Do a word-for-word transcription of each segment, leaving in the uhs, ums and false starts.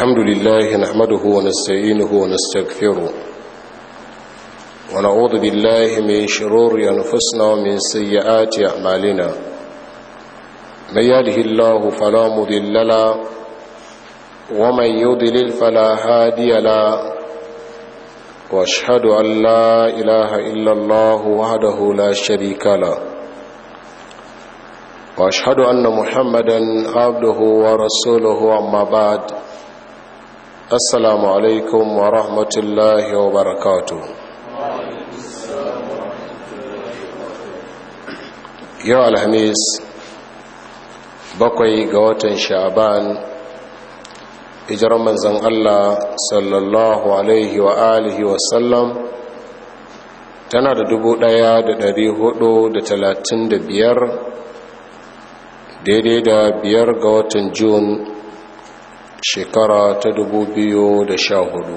الحمد لله نحمده ونستعينه ونستغفره ونعوذ بالله من شرور أنفسنا ومن سيئات أعمالنا من يهده الله فلا مضل له ومن يضلل فلا هادي له واشهد أن لا إله إلا الله وحده لا شريك له واشهد أن محمدا عبده ورسوله أما بعد السلام عليكم ورحمة الله وبركاته يا الخميس بقي قوة شعبان hijirar manzan Allah sallallahu alaihi wa alihi wa sallam tana da dubu ɗaya da dari hudu da talatin da biyar daidai da biyar ga watan Jun shekara ta dubu biyu da sha hudu.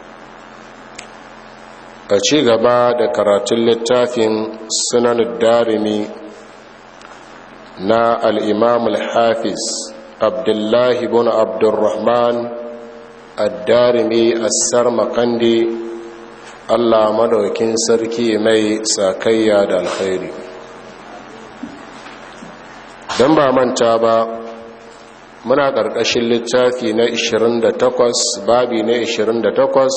A ci gaba da karatun littafin Sunan Darimi na al-Imam al-Hafiz Abdullahi bin Abdurrahman ad-Darimi as-Sarmaqandi, Allah madaukin sarki mai sakayya da alkhairi. Dan ba manta ba, muna ƙarƙashin littafi na ishirin da takwas, babi na ishirin da takwas,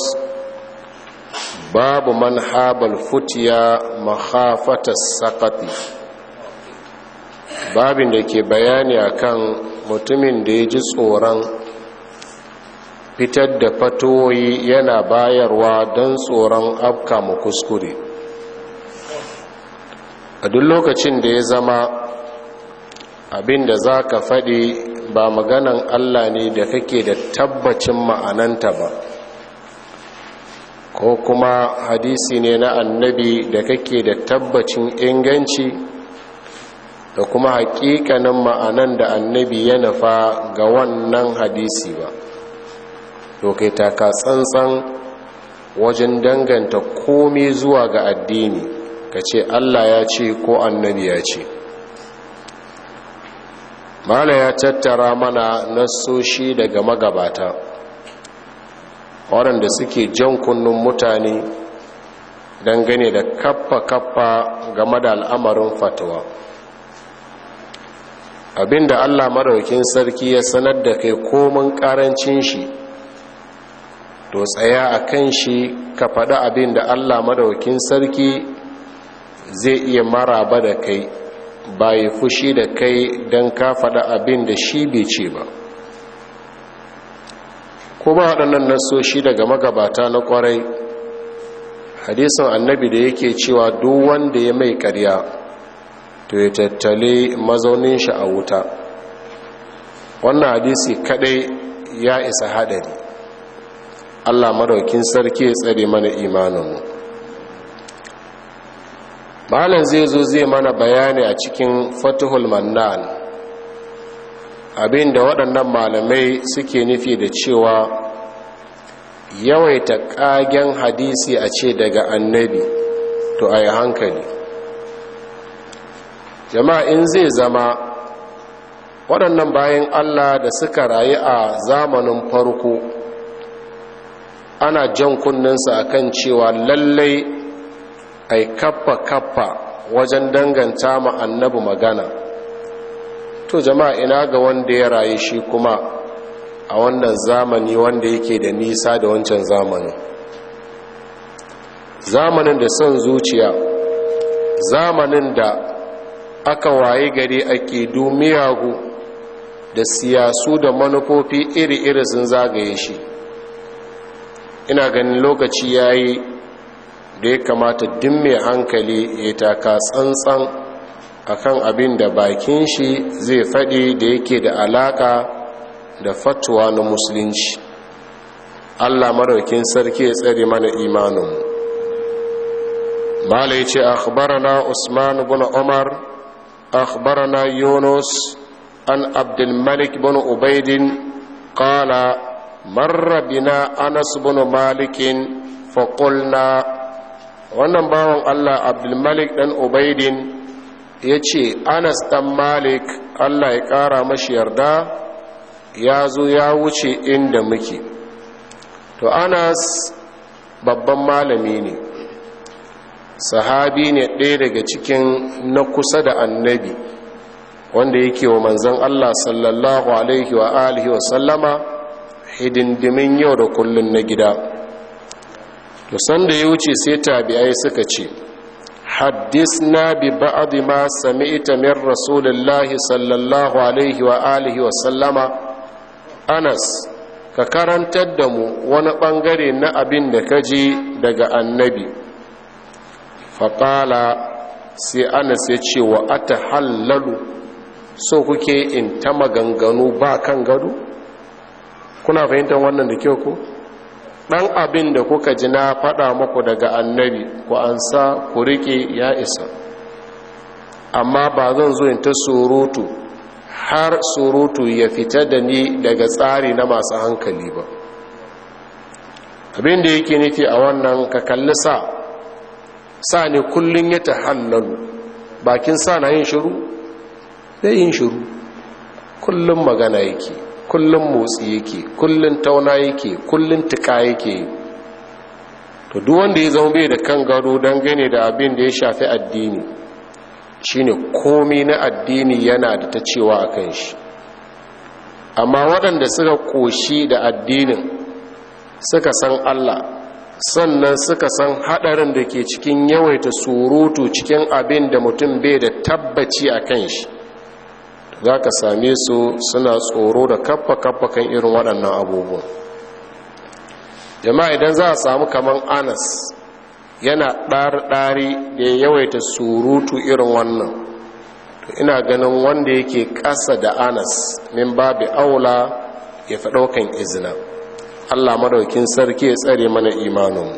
babu man habal futiya makhafatas saqati, babin da ke bayani akan mutumin da ya ji tsoron fitar da fatoyi yana bayarwa don tsoron afka mu kuskure. A duk lokacin da ya zama abin da za ka faɗi ba maganan Allah ne da kake da tabbacin ma'ananta ba, ko kuma hadisi ne na annabi da kake da tabbacin inganci da kuma hakikanin ma'anan da annabi ya nufa ga wannan hadisi ba, to kai taka tsantsan wajen danganta komai zuwa ga addini ka ce Allah ya ce ko annabi ya ce. Mala ya tattara mana nassoshi daga magabata waɗanda suke jan kunnun mutane dangane da kaffa-kaffa game da al'amarin fatawa. Abinda Allah madaukakin sarki ya sanar da kai komin karancin shi, to tsaya a kan shi ka faɗi abinda Allah madaukakin sarki zai iya maraba da kai, ba yi fushi da kai don ka faɗi abinda shi bai ce ba. Kuma waɗannan nasoshi daga magabata na ƙwarai, hadisin annabi da yake cewa duk wanda ya mai ƙarya to ya tattale mazaunin shi a wuta, wannan hadisi kadai ya isa hadari. Allah madaukin sarki ya tsare mana imaninmu. Malam zai zo zai mana bayani a cikin Fathul Mannan abinda waɗannan malamai suke nufi da cewa yawaita ƙagen hadisi a ce daga annabi, to a yi hankali. Jama'a, in zai zama waɗannan bayan Allah da suka rayu a zamanin farko ana jan kunninsa akan cewa lallai ai kaffa-kaffa wajen danganta ma annabi magana, to jama'a ina ga wanda ya rayu shi kuma a wannan zamani wanda yake da nisa da wancan zamanin, zamanin da son zuciya, zamanin da aka waye gari ake miyagu da siyasu da manufofi iri-iri sun zagaye shi. Ina ganin lokaci yayi da ya kamata duk mai hankali ya taka tsantsan akan abin da bakin shi zai faɗi da yake da alaka da fatwa na musulunci. Allah maraukin sarki ya tsare mana imaninmu. Mala ya ce akhbarana Usman bin Umar أخبرنا يونس عن عبد الملك بن عبيد قال مر بنا أنس بن مالك فقلنا. wannan bawan Allah Abdulmalik dan Ubaidin ya ce Anas dan Malik Allah ya ƙara mashi yarda ya zo ya wuce inda muke. To Anas babban malami ne, sahabi ne ɗaya daga cikin na kusa da annabi wanda yake wa manzon Allah sallallahu alaihi wa alihi wa sallama hidindimin yau da kullun na gida. To sanda ya wuce sai tabi'ai suka ce, haddisna bi ba'd ma sami'ta min rasulillahi sallallahu alaihi wa alihi wa sallama. Anas, ka karantar da mu wani bangare na abin da ka ji daga annabi. Faƙala sai Anas ya ce, wa ata hallalu, so kuke in ta maganganu ba kan gado? Kuna fahimtar wannan da kyau ku? ɗan abin da kuka ji na faɗa muku daga annabi ku ansa ku riƙe ya isa, amma ba zan zo in ta surutu har surutu ya fita da ni daga tsari na masu hankali ba. Abin da yake nufi a wannan, ka kalli sa sa ne kullum ya tahallalu, bakin sa na yin shiru zai yin shiru, kullum magana yake, kullum motsi yake, kullum tauna yake, kullum tuka yake. To duk wanda ya zama bai da kan gado dangane da abin da ya shafi addini, shine komai na addini yana da ta cewa a kan shi. Amma waɗanda suka koshi da addinin, suka san Allah, sannan suka san haɗarin da ke cikin yawaita surutu cikin abin da mutum bai da tabbaci a kan shi, za ka same su suna tsoro da kaffa-kaffa kan irin waɗannan abubuwan. Jama'a, idan za a samu kaman Anas yana ɗari-ɗari da ya yawaita surutu irin wannan, to ina ganin wanda yake ƙasa da Anas min babu aula ya fi ɗaukan izina. Allah madaukin sarki ya tsare mana imaninmu.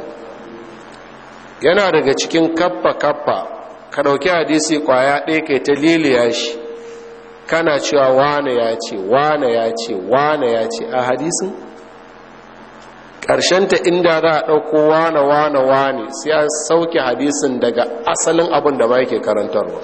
Yana daga cikin kaffa-kaffa ka ɗauki hadisi ƙwaya ɗaya kai ta liliya shi, kana cewa wane ya ce wane ya ce wane ya ce a hadisin. Ƙarshenta inda za a ɗauko wane wane wane sai an sauke hadisin daga asalin abin da ma yake karantarwa,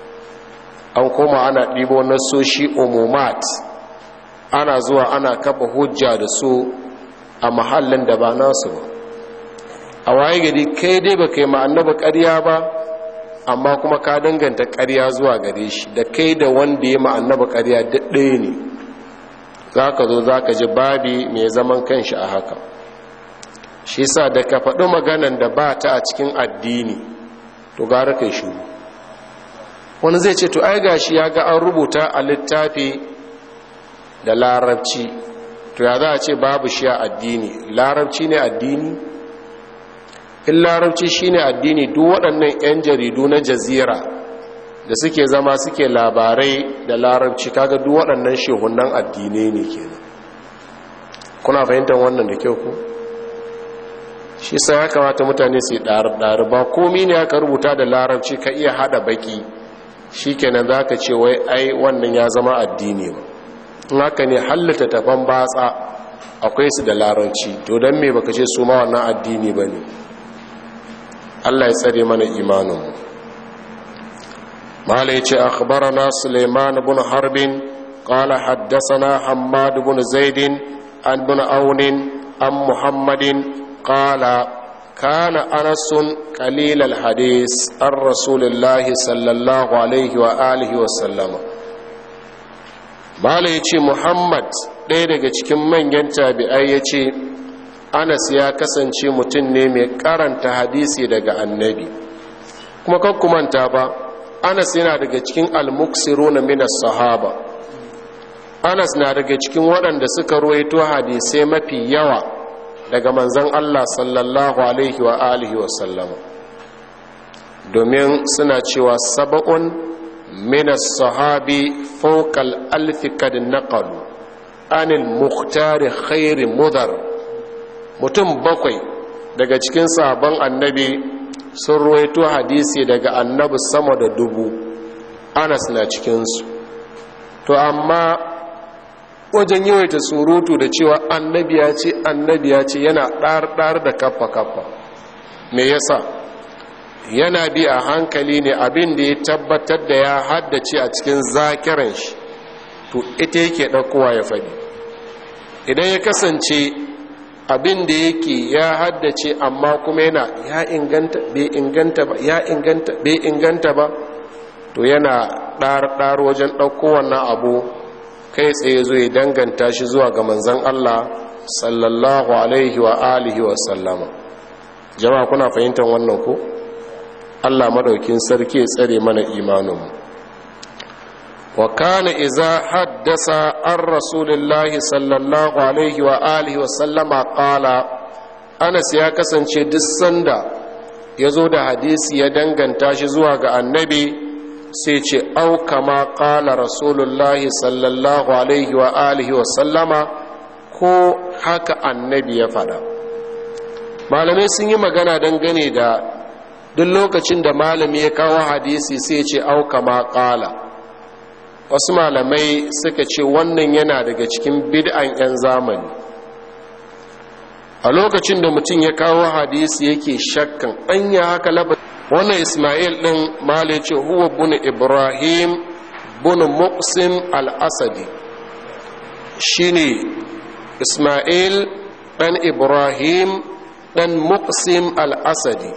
an koma ana ɗibo nasoshi umumat, ana zuwa ana kafa hujja da su a mahallin da ba nasu ba. A waye gari kai dai ba kai ma annabi ƙarya ba, amma kuma ka danganta ƙarya zuwa gare shi, da kai da wanda ya ma'annaba ƙarya daɗaya ne. Za ka zo za ka ji babi mai zaman kanshi a haka. Shi sa da ka faɗi maganan da ba ta a cikin addini, to gara kai shuru. Wani zai ce, to ai gashi ya ga an rubuta a littafi da larabci, to ya za a ce babu shi a addini? Larabci ne addini? In larabci shine addini, duk waɗannan 'yan jaridu na jazira da suke zama suke labarai da larabci, kaga duk waɗannan shehunan addinai ne kenan. Kuna fahimtar wannan da kyau ko? Shi sai ya kamata mutane su yi ɗari-ɗari, ba komi ne aka rubuta da larabci ka iya haɗa baki shi kenan za ka ce wai ai wannan ya zama addini ba. In haka ne hallata tafan batsa akwai su da larabci, to don me baka ce su ma wannan addini ba ne? Allah ya tsare mana imaninmu. Mala ya ce, akhbarana Suleiman bin Harbin, qala haddasana Hammad bin Zaidin, an bin Aunin, an Muhammadin, qala kana Anasun qalil al-hadis an Rasulillahi sallallahu alaihi wa alihi wa sallama. Mala ya ce, Muhammad ɗaya daga cikin manyan tabi'ai ya ce, Anas ya kasance mutum ne mai karanta hadisi daga annabi. Kuma kan kumanta ba, Anas yana daga cikin al-muksiruna min as-sahaba. Anas na daga cikin waɗanda suka ruwaito hadisai mafi yawa daga manzon Allah sallallahu alaihi wa alihi wa sallama. Domin suna cewa sab'un min as-sahabi fawqa al-alf kad naqalu anil mukhtar khair mudar. Mutum bakwai daga cikin sahabban annabi sun ruwaito hadisi daga annabi sama da dubu. Anas na cikinsu. To amma wajen yawaita surutu da cewa annabi ya ce annabi ya ce yana ɗar-ɗar da kafa-kafa. Me yasa? Yana bi a hankali ne abin da ya tabbatar da ya haddace a cikin zakiran shi, to ita yake ɗaukowa ya faɗi. idan ya kasance abin da yake ya haddace amma kuma yana ya inganta bai inganta ba ya inganta bai inganta ba to yana ɗar-ɗar wajen ɗauko wannan abu kai tsaye zo ya danganta shi zuwa ga manzon Allah sallallahu alaihi wa alihi wa sallama. Jama'a kuna fahimtar wannan ko? Allah madaukin sarki ya tsare mana imaninmu. wa kana iza haddasa an rasulillahi sallallahu alaihi wa alihi wa sallama qala, Anas ya kasance duk sanda ya zo da hadisi ya danganta shi zuwa ga annabi sai ce au kama qala rasulullahi sallallahu alaihi wa alihi wa sallama, ko haka annabi ya faɗa. Malamai sun yi magana dangane da duk lokacin da malami ya kawo hadisi sai ce au kama qala. Wasu malamai suka ce wannan yana daga cikin bid'an 'yan zamani. A lokacin da mutum ya kawo hadisi yake shakkan anya haka labar wannan Ismail ɗin malai ce huwa bin Ibrahim bin Muqsim al-Asadi, shine Ismail ɗan Ibrahim ɗan Muqsim al-Asadi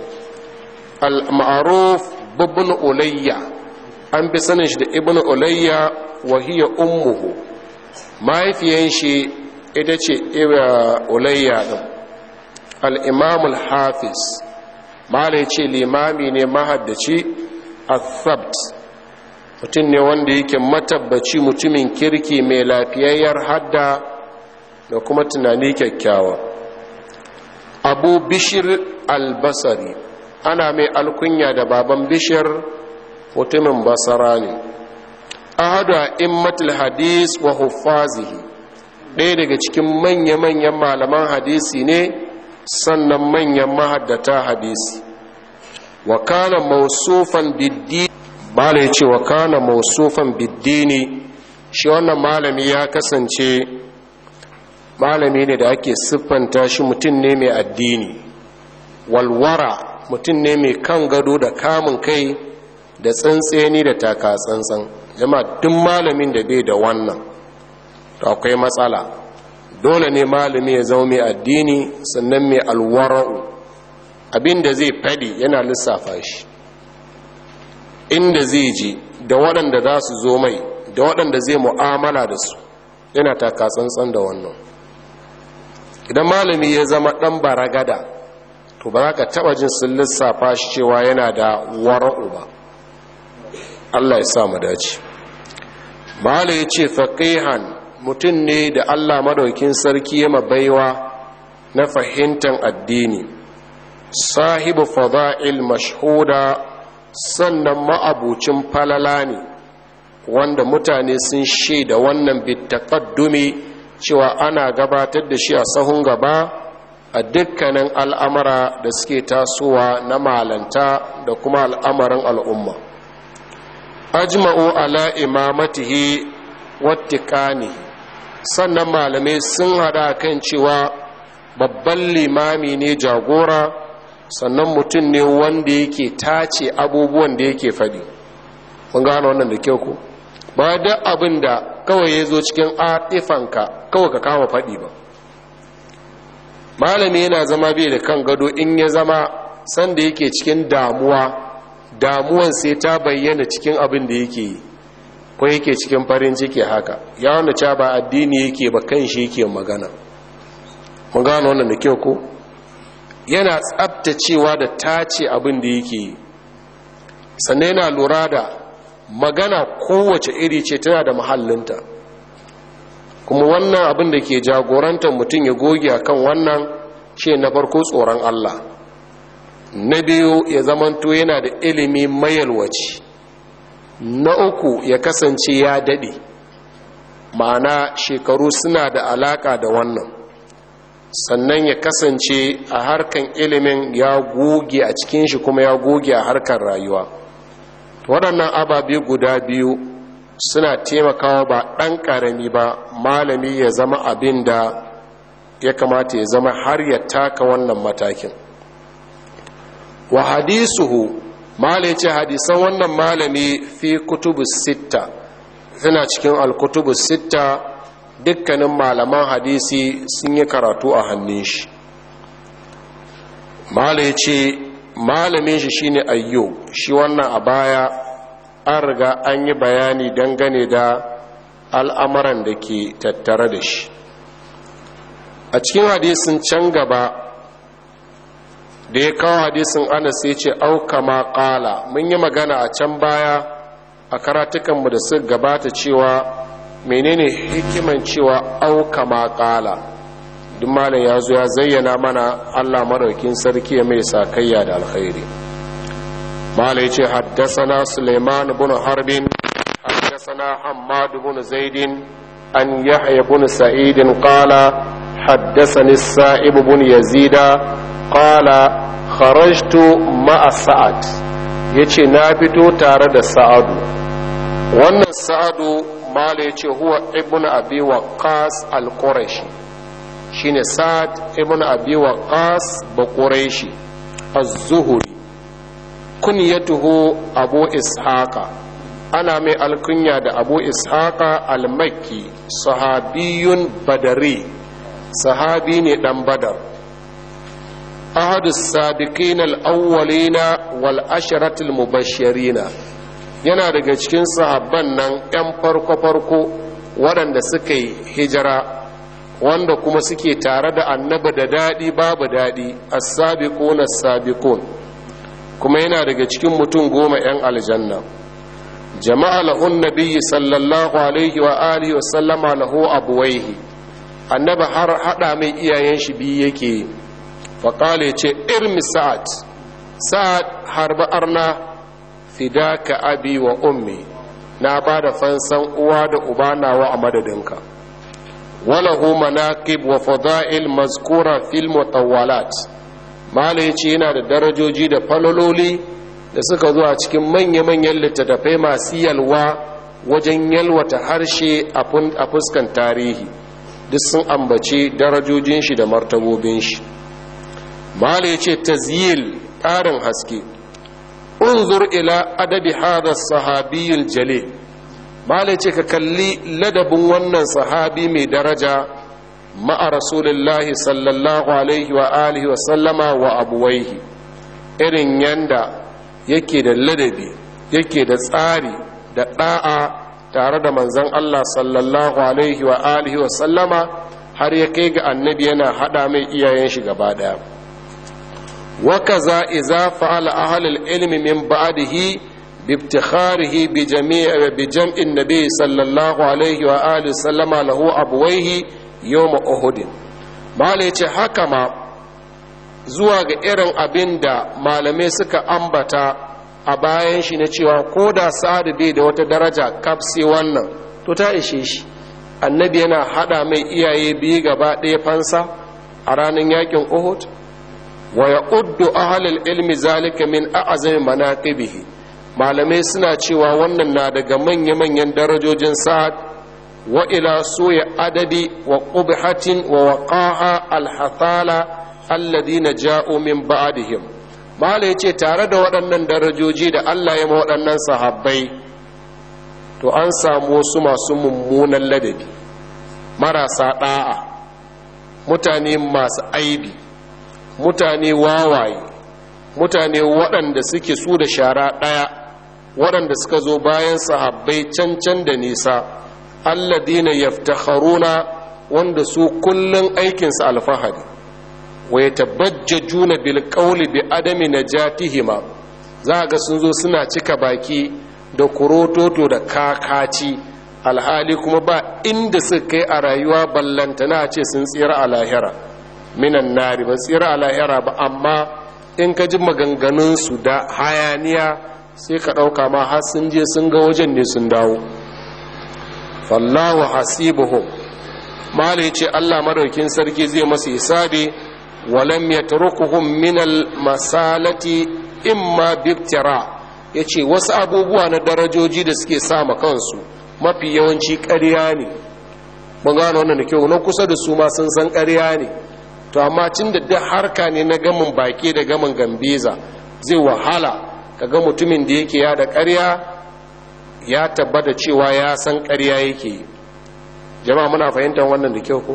al-ma'ruf ibn Ulayya, an fi sanin shi da ibn Ulayya wa hiya ummuhu, mahaifiyan shi ita ce Ulayya ɗin. al-Imam al-Hafiz malai ce limami ne mahaddaci al-Thabt, mutum ne wanda yake matabbaci, mutumin kirki mai lafiyayyar hadda da kuma tunani kyakkyawa. Abu Bishir al-Basri, ana mai alkunya da baban Bishir, mutumin Basara ne. Ahadu a'immatul hadis wa huffazihi, ɗaya daga cikin manya-manyan malaman hadisi ne sannan manyan mahaddata hadisi. Wa kana mausufan biddini, bala ya ce wa kana mausufan biddini, shi wannan malami ya kasance malami ne da ake siffanta shi mutum ne mai addini. Walwara, mutum ne mai kan gado da kamun kai da tsantseni da taka tsantsan. Jama'a duk malamin da bai da wannan to akwai matsala. Dole ne malami ya zama mai addini sannan mai alwara'u, abinda zai fadi yana lissafa shi, inda zai ji da waɗanda za su zo mai da waɗanda zai mu'amala da su yana taka tsantsan da wannan. Idan malami ya zama ɗan baragada to ba za ka taɓa jin sun lissafa shi cewa yana da wara'u ba. Allah ya sa mu dace. Malai ya ce faqihan, mutum ne da Allah madaukin sarki ya mabaiwa na fahimtar addini. Sahibu fada'il mashhuda, sannan ma'abucin falala ne wanda mutane sun shaida wannan bitaqaddumi cewa ana gabatar da shi a sahun gaba a dukkanin al'amara da suke tasowa na malanta da kuma al'amarin al'umma. Ajma'u ala imamatihi wattiqanihi, sannan malamai sun hada kan cewa babban limami ne jagora, sannan mutum ne wanda yake tace abubuwan da yake faɗi. Mun gano wannan da kyau ko? Ba da abin da kawai ya zo cikin atifanka kawai ka kama faɗi ba. Malami yana zama bai da kan gado in ya zama sanda yake cikin damuwa, damuwan sai ta bayyana cikin abin da yake yi, ko yake cikin farin ciki haka, ya wanda ca ba addini yake ba kan shi yake magana. Mun gano wannan da kyau ko? Yana tsabtacewa da tace abin da yake yi, sannan yana lura da magana kowace iri ce tana da mahallinta, kuma wannan abin da ke jagorantar mutum ya goge akan wannan ce na farko tsoron Allah, na biyu ya zamanto yana da ilimi mayalwaci, na uku ya kasance ya daɗe, ma'ana shekaru suna da alaka da wannan, sannan ya kasance a harkan ilimin ya goge a cikin shi kuma ya goge a harkar rayuwa. Waɗannan ababe guda biyu suna taimakawa ba ɗan ƙarami ba malami ya zama abin da ya kamata ya zama har ya taka wannan matakin. Wa hadisuhu, malai ce hadisan wannan malami fi kutubu sitta, suna cikin alkutubu sitta dukkanin malaman hadisi sun yi karatu a hannun shi. Mala ya ce malamin shi shine Ayyub, shi wannan a baya an riga an yi bayani dangane da al'amuran da ke tattare da shi. A cikin hadisin can gaba da ya kawo hadisin Anas ya ce auka ma ƙala, mun yi magana a can baya a karatukanmu da suka gabata cewa menene hikiman cewa auka ma ƙala. Duk malam ya zo ya zayyana mana Allah maraukin sarki ya mai sakayya da alkhairi. Malam ya ce haddasana Suleiman bin Harbin haddasana Hammad bin Zaidin an Yahya bin Sa'idin qala haddasani Sa'ib bin Yazida qala kharajtu ma'a Sa'ad, yace na fito tare da Sa'adu. Wannan Sa'adu mala yace huwa ibnu Abi Waqqas al-Qurashi, shine Sa'ad ibnu Abi Waqqas ba Quraishi az-Zuhri, kunyatuhu Abu Ishaqa, ana mai alkunya da Abu Ishaqa al-Makki, sahabiyun badari, sahabi ne dan Badar. ahadus sabiqin al-awwalina wal asharatul mubashirina, yana daga cikin sahabban nan yan farko farko waɗanda suka yi hijira, wanda kuma suke tare da annabi da dadi babu dadi, as-sabiqun as-sabiqun, kuma yana daga cikin mutum goma yan aljanna. jama'a lahun nabiyyi sallallahu alaihi wa alihi wa sallama lahu abuwaihi, annabi har hada mai iyayen shi biyu yake. faƙale ce irmi sa'ad, sa'ad harba arna fidaka abi wa ummi, na ba da fansan uwa da uba nawa a madadinka. walahu manaqib wa fada'il mazkura fil mutawwalat, mala yace yana da darajoji da falololi da suka zo a cikin manya-manyan littattafai masu yalwa wajen yalwata harshe a fuskan tarihi, duk sun ambace darajojin shi da martabobin shi. mala ya ce tazyil ƙarin haske, unzur ila adabi hada sahabiyul jalil, mala ya ce ka kalli ladabin wannan sahabi mai daraja ma'a rasulullahi sallallahu alaihi wa alihi wa sallama wa abuwaihi, irin yanda yake da ladabi yake da tsari da ɗa'a tare da manzon Allah sallallahu alaihi wa alihi wa sallama, har ya kai ga annabi yana hada mai iyayen shi gaba daya. وكذا إذا فعل أهل العلم من بعده بابتخاره بجميع بجمع النبي صلى الله عليه وآله وسلم له أبويه يوم أحد. ما ليش حكما zuwa ga irin abin da malamai suka ambata a bayan shi na cewa ko da sa'ad bai da wata daraja kafsi wannan to ta ishe shi. Annabi yana hada mai iyaye biyu gaba ɗaya fansa a ranar yakin Uhud. wa ya'uddu ahlul ilmi zalika min a'zami manaqibihi, malamai suna cewa wannan na daga manya-manyan darajojin sa'ad. wa ila suya adadi wa qubhatin wa waqaha al-hathala alladhina ja'u min ba'dihim, malai yace tare da waɗannan darajoji da Allah ya ma waɗannan sahabbai, to an samu wasu masu mummunan ladabi, marasa da'a, mutane masu aibi, mutane wawaye, mutane waɗanda suke su da shara ɗaya, waɗanda suka zo bayan sahabbai cancan da nisa, alladina yaftakharuna, wanda su kullun aikinsu alfahari, wa yatabajjajuna bil qawli bi adami najatihima, za ga sun zo suna cika baki da kurototo da kakaci, alhali kuma ba inda suka kai a rayuwa ballantana ce sun tsira a lahira minan nari, ba tsira a lahira ba. Amma in ka ji maganganunsu da hayaniya sai ka ɗauka ma har sun je sun ga wajen ne sun dawo. fallahu hasibuhum, mala yace Allah madaukin sarki zai masu hisabi. walam yatrukuhum min al masalati imma biktira, yace wasu abubuwa na darajoji da suke sa ma kansu mafi yawanci ƙarya ne. mun gano wannan da kyau, na kusa da su ma sun san ƙarya ne. to amma cin da duk harka ne na gamin baki da gamin gambeza, zai wahala kaga mutumin da yake ya da ƙarya ya tabbata cewa ya san ƙarya yake yi. jama'a muna fahimtar wannan da kyau ko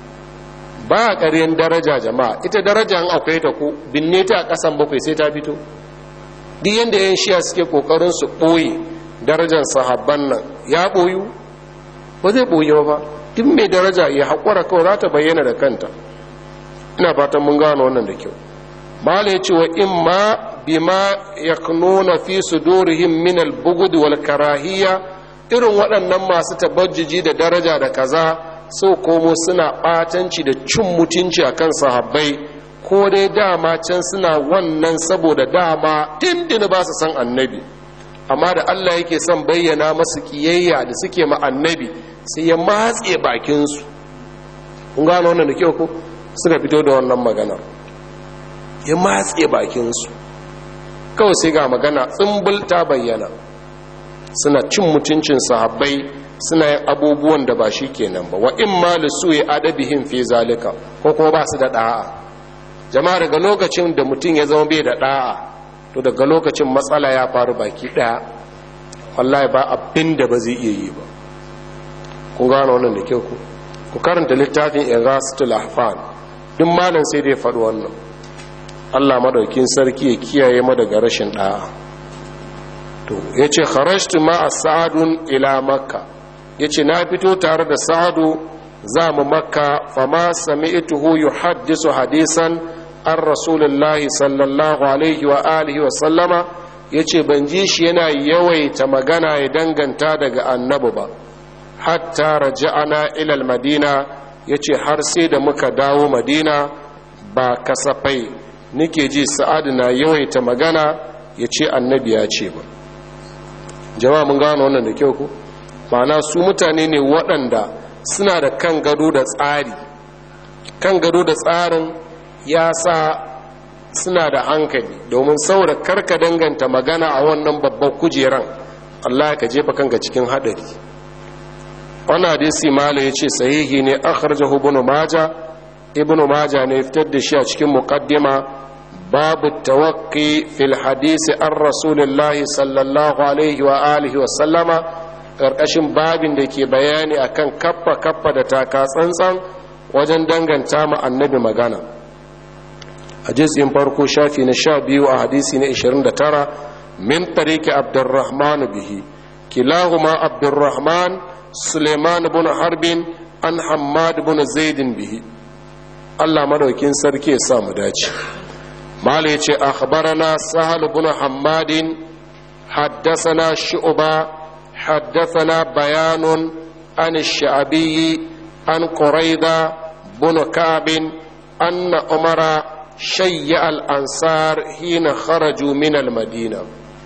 ba a ƙaryen daraja jama'a, ita daraja an akwai ta ko binne ta a ƙasan bakwai sai ta fito. duk yadda yan shiya suke ƙoƙarin su ɓoye darajar sahabban nan ya ɓoyu ba zai ɓoye ba. duk mai daraja ya haƙura kawai za ta bayyana da kanta. ina fatan mun gano wannan da kyau. mala ya ce wa in ma bima yaknuna fi sudurihim min al-bughd wal karahiyya, irin waɗannan masu tabajjuji da daraja da kaza so komo suna ɓatanci da cin mutunci akan sahabbai, ko dai dama can suna wannan saboda dama tindini ba su san annabi, amma da Allah yake son bayyana masu kiyayya da suke ma annabi sai ya matse bakinsu. kun gano wannan da kyau ko suka fito da wannan magana, ya matse bakinsu kawai sai ga magana tsumbul ta bayyana. suna cin mutuncin sahabbai, suna yin abubuwan da ba shi kenan ba. wa in ma lisu ya adabihim fi zalika, ko kuma ba su da da'a. jama'a daga lokacin da mutum ya zama bai da da'a, to daga lokacin matsala ya faru baki daya. wallahi ba abin da ba zai iya yi ba. kun gano wannan da kyau ku ku karanta littafin Ighasatul Ahfan, duk malam sai dai faɗi wannan. Allah madaukin sarki ya kiyaye mu daga rashin da'a. to yace kharajtu ma sa'adun ila makka, yace na fito tare da sa'adu za mu makka, fama sami'tuhu yuhaddisu hadisan an rasulullahi sallallahu alaihi wa alihi wa sallama, yace ban ji shi yana yawaita magana ya danganta daga annabi ba, hatta raja'ana ila al-madina, yace har sai da muka dawo madina. ba kasafai nike ji sa'adu na yawaita magana yace annabi ya ce ba. jama'a mun gano wannan da kyau ko ma'ana su mutane ne waɗanda suna da kan gado da tsari. kan gado da tsarin ya sa suna da hankali, domin saboda karka danganta magana a wannan babban kujeran Allah ka jefa kanka cikin hadari. wannan hadisi mala yace sahihi ne, akhrajahu ibn majah. ibn majah ne fitar da shi a cikin muqaddima, babu tawakki fil hadisi an rasulullahi sallallahu alaihi wa alihi wa sallama, karkashin babin da ke bayani akan kaffa kaffa da taka tsantsan wajen danganta ma annabi magana. a jiz'in farko shafi na sha biyu a hadisi na ishirin da tara, min tariki abdurrahman bihi, kilahuma abdurrahman suleiman bin harbin an hammad bin zaidin bihi. Allah madaukin sarki ya sa mu dace. mala yace akhbarana sahal bin hammadin haddathana shu'ba haddathana bayanun an ash-sha'bi an qurayda bin ka'b anna umara shayya al-ansar hina kharaju min al-madina.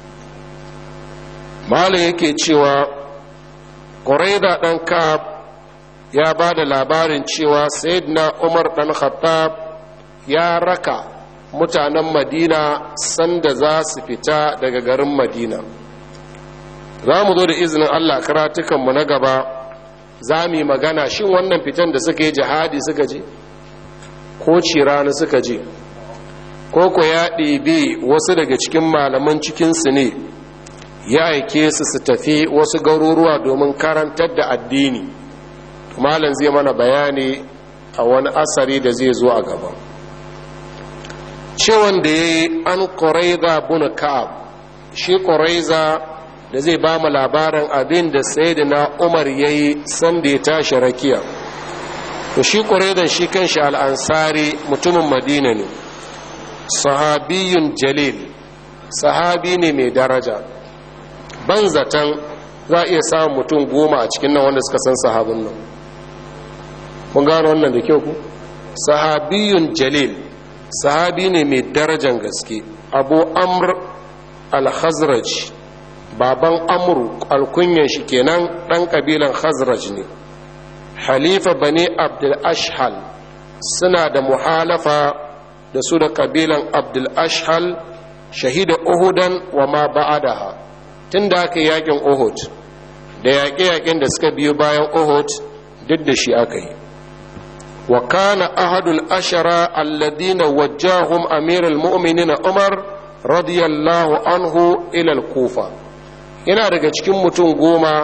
mala yake cewa qurayda dan ka'b ya ba da labarin cewa sayyidina umar dan khattab ya raka mutanen madina sanda za su fita daga garin madina. za mu zo da izinin Allah karatukanmu na gaba za mu yi magana shin wannan fitan da suka yi jihadi suka je ko cirani suka je, ko ko ya ɗebe wasu daga cikin malaman cikinsu ne ya aike su su tafi wasu garuruwa domin karantar da addini. malam zai mana bayani a wani asari da zai zo a gaba. cewan da ya yi an ƙuraiza bin ka'ab, shi ƙuraiza da zai ba mu labarin abin da sayyidina umar ya yi sanda ya tashi rakiya. to shi ƙuraizan shi kan shi al'ansari mutumin madina ne, sahabiyun jalil, sahabi ne mai daraja. ban zaton za a iya samun mutum goma a cikin nan wanda suka san sahabin nan. mun gano wannan da kyau ku. sahabiyun jalil, sahabi ne mai darajan gaske. abu amr al-khazraj, baban amru alkunyan shi kenan, dan kabilan khazraj ne. halifa bani abdul ashhal, suna da muhalafa da su da kabilan abdul ashhal. shahida uhudan wa ma ba'adaha, tun da aka yakin uhud da yaƙe-yaƙen da suka biyo bayan uhud duk da shi aka yi. wa kana ahadul ashara alladina wajjahum amirul mu'minin umar radiyallahu anhu ila al-kufa, yana daga cikin mutum goma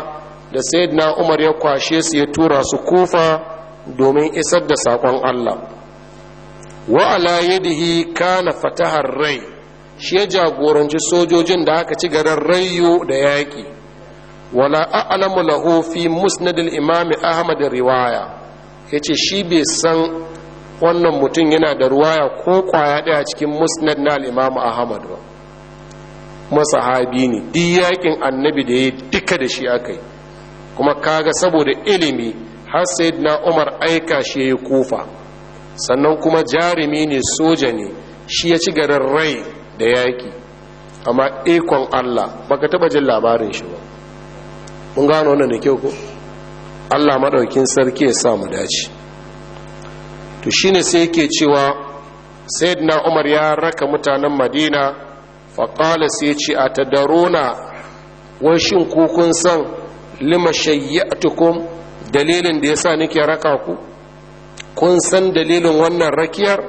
da sayyidina umar ya kwashe su ya tura su kufa domin isar da saƙon Allah. wa ala yadihi kana fatahar rai, shi ya jagoranci sojojin da aka ci garin rayu da yaƙi. wala a'lamu lahu fi musnad al-imam ahmad riwaya, yace shi bai san wannan mutum yana da ruwaya ko kwaya daya cikin musnad na al-imam ahmad ba, masahabi ne, duk yakin annabi da ya duka da shi akai, kuma kaga saboda ilimi har sayyidina umar aika shi ya kufa, sannan kuma jarumi ne, soja ne, shi ya ci garin rai da yaki. amma ikon Allah baka taba jin labarin shi ba. mun gano wannan da kyau ko? Allah madaukin sarki ya sa mu dace. to shine sai yake cewa sayyidina umar ya raka mutanen madina, faƙala sai ce a tadaruna, wai shin ku kun san lima shayyatukum, dalilin da yasa nake raka ku? kun san dalilin wannan rakiyar?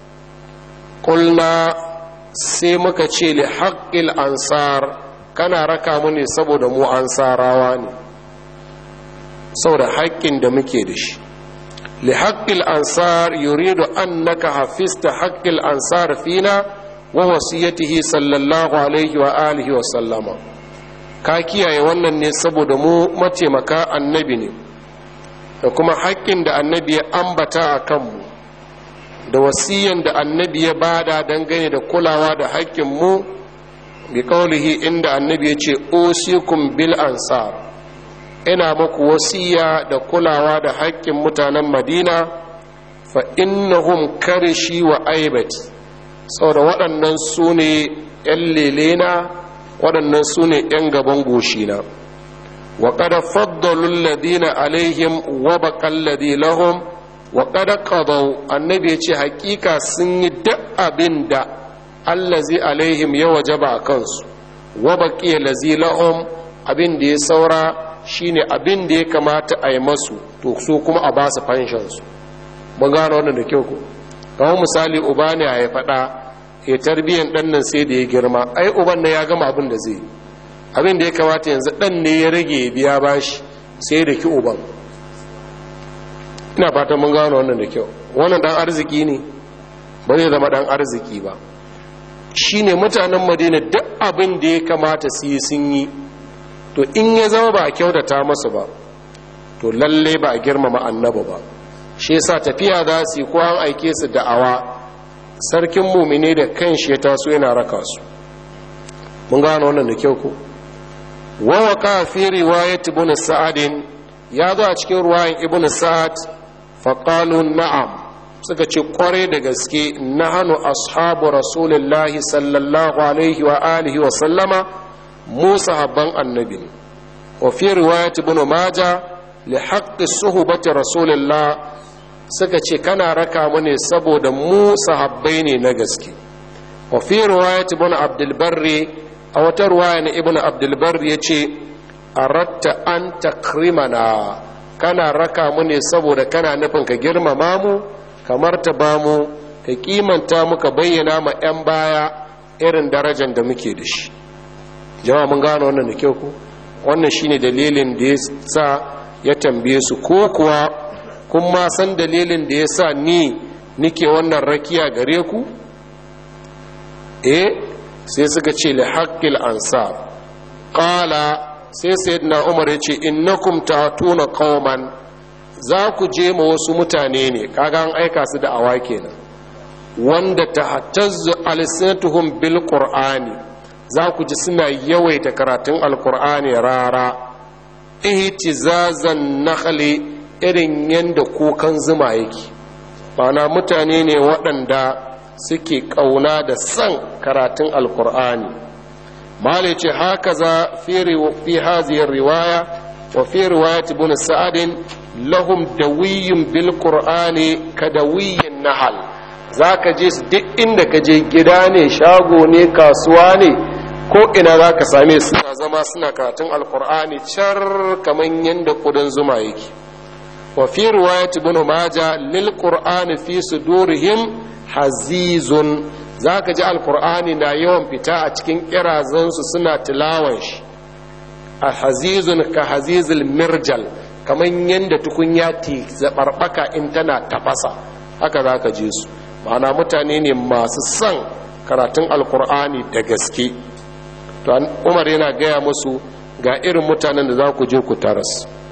kulna sai muka ce li haqqil ansar, kana raka mu ne saboda mu ansarawa ne, saboda haƙƙin da muke da shi. li haqqil ansar yuridu annaka hafista haqqil ansar fina wa wasiyatihi sallallahu alaihi wa alihi wa sallama, ka kiyaye wannan ne saboda mu mataimaka annabi ne, da kuma haƙƙin da annabi ya ambata a kanmu, da wasiyan da annabi ya bada dangane da kulawa da haƙƙin mu, bi qaulihi, inda annabi ya ce usikum bil ansar, ina muku wasiya da kulawa da haƙƙin mutanen madina, fa innahum karishi wa aibati, saboda waɗannan su ne ‘yan lelena, waɗannan su ne ‘yan gaban goshina. wa ƙada faddalun ladina alaihim wa baƙan ladi lahum wa ƙada ƙadau, annabi ya ce haƙiƙa sun yi duk abin da allazi alaihim ya wajaba a kansu, wa baƙi lazi lahum, abin da ya saura shine abin da ya kamata a yi masu, to su kuma a ba su fanshansu. mun gano wannan da kyau ko? kamar misali uba ne ya faɗa ya tarbiyyar ɗan nan sai da ya girma, ai uban na ya gama abin da zai, abin da ya kamata yanzu ɗan ne ya rage ya biya bashi sai da ki uban. ina fatan mun gano wannan da kyau. wannan ɗan arziki ne? ba zai zama ɗan arziki ba. shi ne mutanen madina duk abin da ya kamata su yi sun yi, to in ya zama ba a kyautata masu ba, to lalle ba a girmama annabi ba. shi yasa tafiya za su yi ko an aike su da'awa, sarkin mumine da kanshi ya taso yana raka su. mun gano wannan da kyau ko? wa waqa fi riwayat ibn sa'ad, ya zo a cikin ruwayan ibn sa'ad, fa qalu na'am, suka ce kware da gaske, nahnu ashabu rasulillahi sallallahu alaihi wa alihi wa sallama, mu sahabban annabi ne. wa fi riwayat ibn majah li haqqi suhbati rasulillah, suka ce kana raka mu ne saboda mu sahabbai ne na gaske. wa fi riwayat ibn abdul barri, a wata riwaya na ibn abdul barri yace aratta an takrimana, kana raka mu ne saboda kana nufin ka girmama mu, kamar ta ba mu, ka kimanta muka bayyana ma yan baya irin darajar da muke da shi. jama'a mun gano wannan da kyau ko? wannan shine dalilin da ya sa ya tambaye su, ko kuwa kun ma san dalilin da ya sa ni nike wannan rakiya gare ku? eh sai suka ce li haqqil ansar. qala, sai sayyidina umar ya ce innakum ta'tuna qauman, za ku je ma wasu mutane ne, kaga an aika su da awa kenan, wanda tahtazzu alsinatuhum bil qur'ani, za ku ji suna yawaita karatun alqur'ani rara, ihtizazan nakhli, irin yanda kukan zuma yake. ma'ana mutane ne waɗanda suke ƙauna da san karatun alqur'ani. mali ce haka za fi haziyar riwaya wa fi riwayat ibn sa'ad lahum dawiyyun bil qur'ani ka dawiyyin nahal, zaka je su duk inda ka je, gida ne, shago ne, kasuwa ne, ko ina zaka same su zama suna karatun alqur'ani char kaman yanda kudin zuma yake. wa fi riwayat ibn majah lil qur'ani fi sudurihim hazizun, za ka ji alkur'ani na yawan fita a cikin kirazansu suna tilawan shi. a hazizun ka hazizul mirjal, kamar yadda tukunya te zabarbaka in tana tafasa, haka za ka je su. ma'ana mutane ne masu son karatun alkur'ani da gaske. to umar yana gaya musu ga irin mutanen da za ku je ku taras.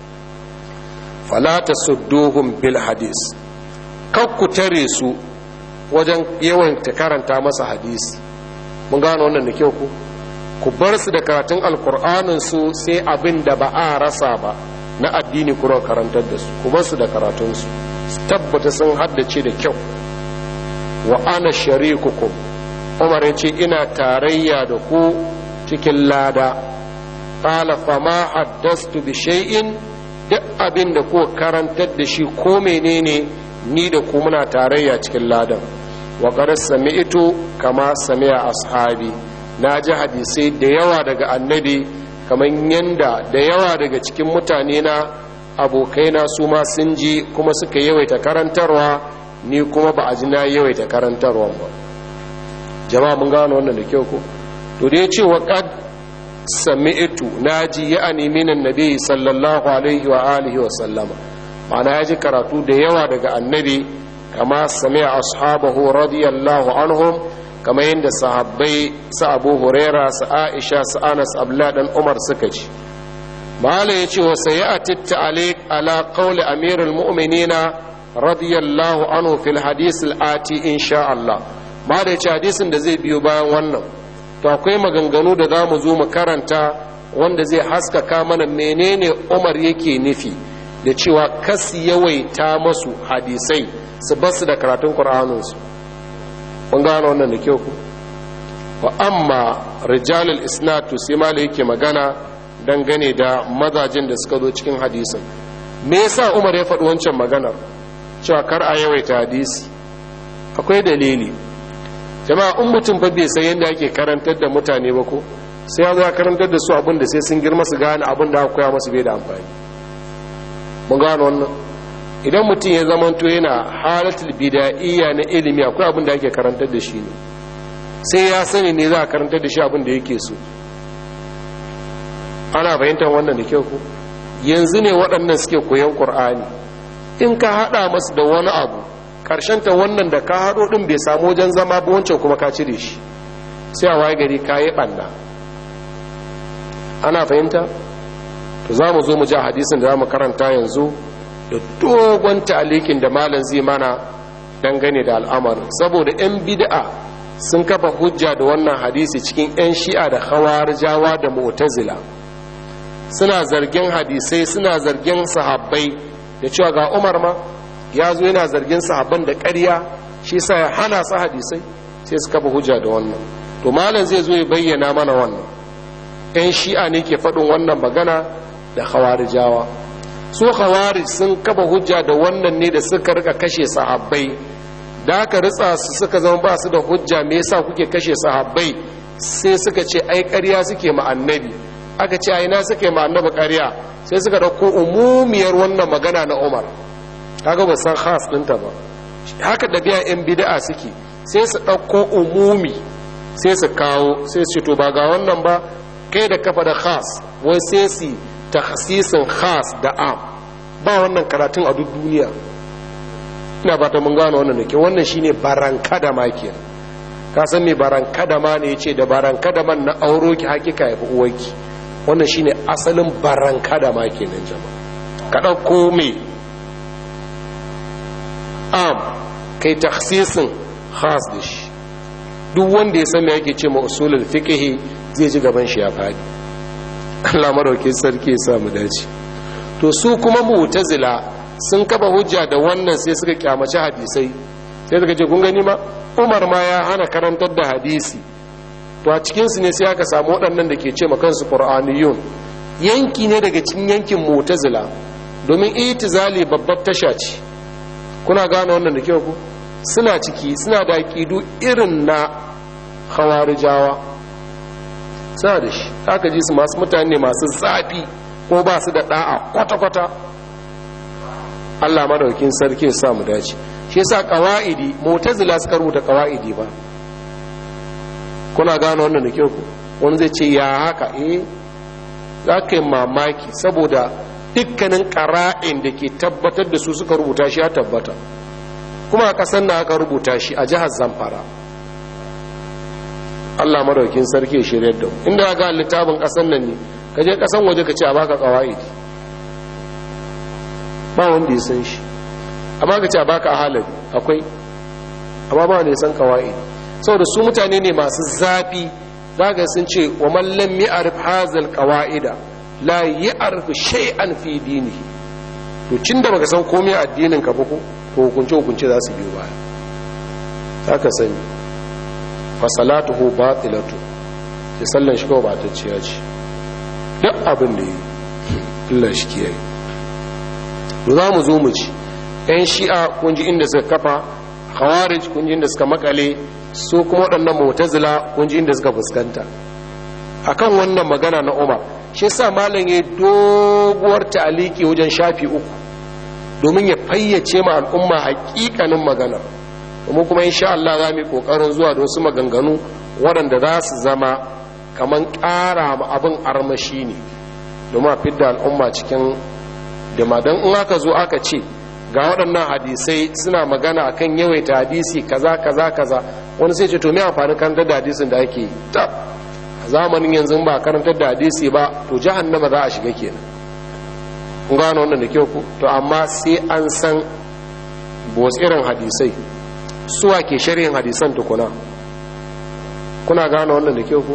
falata sudduhum bil hadis, kan ku tare su wajen yawan ta karanta masa hadisi. mun gano wannan da kyau ku ku bar su da karatun alkur'anin su sai abin da ba a rasa ba na addini ku karantar da su, ku bar su da karatun su tabbata sun haddace da kyau. wa ana sharikukum, umar ya ce ina tarayya da ku cikin lada. qala fama haddastu bi shay'in, duk abin da ku karantar da shi ko menene ni da ku muna tarayya cikin ladan. wa qad sami'tu kama sami'a ashabi, naji hadisi da yawa daga annabi kamar yanda da yawa daga cikin mutane na abokaina su ma sun ji kuma suka yawaita karantarwa, ni kuma ba a ji na yawaita karantarwa ba. jama'a mun gano wannan da kyau ko? to da ya ce wa qad sami'tu, naji ya'ani minan nabi sallallahu alaihi wa alihi wa sallama, ma'ana ya ji karatu da yawa daga annabi kama sami'a ashabahu radiyallahu anhum, kama yadda sahabbai su abu huraira su aisha su anas abdullah dan umar suka ji. mala ya ce wa sayati ta'liq ala qawli amirul mu'minina radiyallahu anhu fil hadith al-ati insha Allah. mala ya ce hadisin da zai biyo bayan wannan, to akwai maganganu da za mu zo mu karanta wanda zai haskaka mana menene umar yake nufi da cewa kas yawaita masu hadisai su basu da karatun ƙur'aninsu. kun gano wannan da kyau ku? wa amma rijalul isnad to sai malai yake magana dangane da mazajin da suka zo cikin hadisin. me yasa umar ya faɗi wancan maganar cewa kar a yawaita hadisi? akwai dalili. jama'a in mutum fa bai san yadda ake karantar da mutane ba ko sai ya zo karantar da su abin da sai sun girma su gane abin da aka koya masu bai da amfani. mun gano wannan. idan mutum ya zamanto yana halatul bida'iyya na ilimi, akwai abin da ake karantar da shi ne sai ya sani ne za a karantar da shi abin da yake so. ana fahimtar wannan da kyau ko? yanzu ne waɗannan suke koyon ƙur'ani, in ka haɗa masu da wani abu ta wannan da ka haɗo ɗin bai samu wajen zama ba, wancan kuma ka cire shi, sai a waye gari ka yi ɓanna. ana fahimta? to za mu zo mu ji hadisin da za mu karanta yanzu da dogon ta'alikin da malam zai mana dangane da al'amarin, saboda 'yan bid'a sun kafa hujja da wannan hadisi cikin 'yan shi'a da khawarijawa da mu'tazila. suna zargin hadisai, suna zargin sahabbai da cewa ga umar ma ya zo yana zargin sahabban da ƙarya, shi sa ya hana su hadisai, sai su kafa hujja da wannan. to malam zai zo ya bayyana mana wannan. 'yan shi'a ne ke faɗin wannan magana da khawarijawa. su khawarij sun kafa hujja da wannan ne da suka rika kashe sahabbai, da aka ritsa su suka zama ba su da hujja, me yasa kuke kashe sahabbai? sai suka ce ai ƙarya suke ma annabi. aka ce ai na suke ma annabi ƙarya, sai suka dauko umumiyar wannan magana na Umar, kaga ba san khas ɗinta ba. haka ɗabi'a yan bid'a suke, sai su dauko umumi sai su kawo, sai su ce to ba ga wannan ba, kai da kafa da khas, wai sai su takhsisin khas da am. ba wannan karatun a duk duniya. ina ba ta mun gano wannan da ke, wannan shine baranka da ma ke. ka san me baranka da ma ne yace da baranka da man na auro ki hakika ya fi uwarki. wannan shine asalin baranka da ma ke nan jama'a. ka dauko me am kai takhsisin khas da shi. duk wanda ya san me yake ce ma usulul fiqh zai ji gaban shi ya fadi. Allah marauke sarki ya samu dace. to su kuma mu'tazila sun kafa hujja da wannan, sai suka kyamaci hadisai, sai suka ce kun gani ma Umar ma ya hana karantar da hadisi. to a cikin su ne sai aka samu waɗannan da ke ce ma kansu qur'aniyun, yanki ne daga cikin yankin mu'tazila, domin itizali babbar tasha ce. kuna gane wannan da kyau ku? suna ciki, suna da aqidu irin na khawarijawa, suna da shi. aka ji su masu mutane masu zafi ko ba su da da'a kwata-kwata. Allah madaukin sarki ya sa mu dace. shi yasa qawaidi mu'tazila suka rubuta qawaidi ba. kuna gano wannan da kyau ku? wani zai ce ya haka, eh za ka yi mamaki saboda dukkanin ƙara'in da ke tabbatar da su suka rubuta shi ya tabbata, kuma a ƙasar na aka rubuta shi a jihar Zamfara. Allah madaukin sarki ya shirya da mu. Inda ga littafin ƙasar nan ne ka je ƙasan waje ka ce a baka qawaidi, ba wanda ya san shi, amma ka ce a baka halabi akwai, amma ba wanda ya san qawaidi saboda su mutane ne masu zafi. zaga sun ce wa man lam ya'rif hazal qawaida la ya'rif shay'an fi dinihi. to cin da baka san komai addinin ka ba ko to hukunce hukunce za su biyo baya. haka sani fa salatuhu batilatu, sai sallan shi kawai ba ta ciya ce duk abin da yi Allah shi kiyaye. to za mu zo mu ci ɗan shi'a kun ji inda suka kafa, khawarij kun ji inda suka makale, su kuma waɗannan mu'tazila kun ji inda suka fuskanta akan wannan magana na Umar. shi yasa malam yayi doguwar ta'aliki wajen shafi uku domin ya fayyace ma al'umma haƙiƙanin magana. kuma kuma insha Allah za mu yi kokarin zuwa da wasu maganganu waɗanda za su zama kaman ƙara ma abin armashi ne domin a fidda al'umma cikin damadan. in aka zo aka ce ga waɗannan hadisai suna magana akan yawaita hadisi kaza kaza kaza, wani sai ce to me amfani karantar da hadisin da ake yi? ta zamanin yanzu ba karantar da hadisi ba to jahannama za a shiga kenan. kun gano wannan da kyau ku? to amma sai an san bos irin hadisai suwa ke sharhin hadisan tukuna. kuna gano wannan da kyau ku?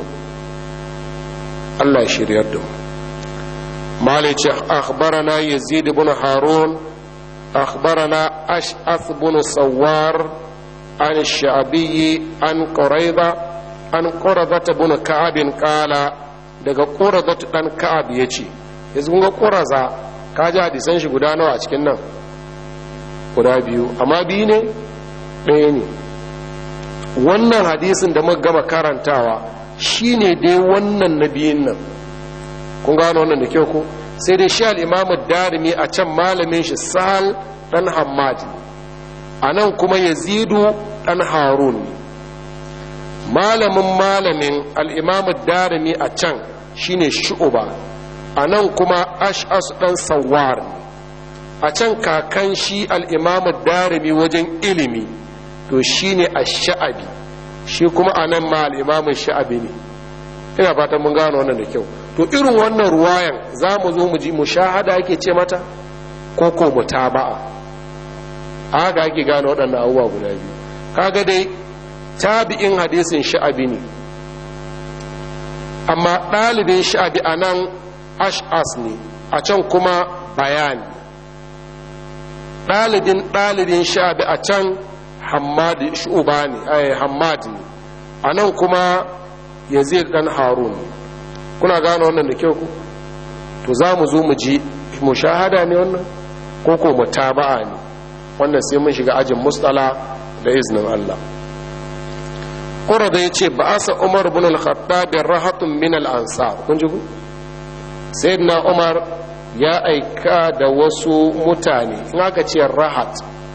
Allah ya shiryar da mu. malice akhbarana yazid ibn harun akhbarana ash'ath ibn sawar an ash-sha'bi an qurayza an qurada ibn ka'ab qala daga qurada dan ka'ab yace yanzu kun ga quraza kaji hadisan shi guda nawa a cikin nan? guda biyu, amma biyu ne ɗaya ne. wannan hadisin da muka gama karantawa shine dai wannan nabiyin nan. kun gano wannan da kyau ko? sai dai shi al-Imam ad-Darimi a can malamin shi Sahal dan Hammad, anan kuma Yazidu dan Harun. malamin malamin al-Imam ad-Darimi a can shine Shu'ba, anan kuma Ash'as dan Sawar. a can kakan shi al-Imam ad-Darimi wajen ilimi to shine ash-Sha'bi, shi kuma anan ma al-Imam ash-Sha'bi ne. ina fatan mun gano wannan da kyau. to irin wannan ruwayan za mu zo mu ji mushahada ake ce mata ko ko mutaba'a. haka ake gano waɗannan abubuwa guda biyu. kaga dai tabi'in hadisin Sha'bi ne, amma ɗalibin Sha'bi a nan Ash'as ne, a can kuma Bayan. ɗalibin ɗalibin Sha'bi a can Hammad Shu'ba ne, ai Hammad ne, a nan kuma Yazid dan Harun. kuna gano wannan da kyau ku? to za mu zo mu ji mushahada ne wannan ko ko mutaba'a ne, wannan sai mun shiga ajin mustala da iznin Allah. Qurada yace ba'asa Umar ibn al-Khattab rahatun min al-ansar. kun ji ku? sayyidina Umar ya aika da wasu mutane, in aka ce rahat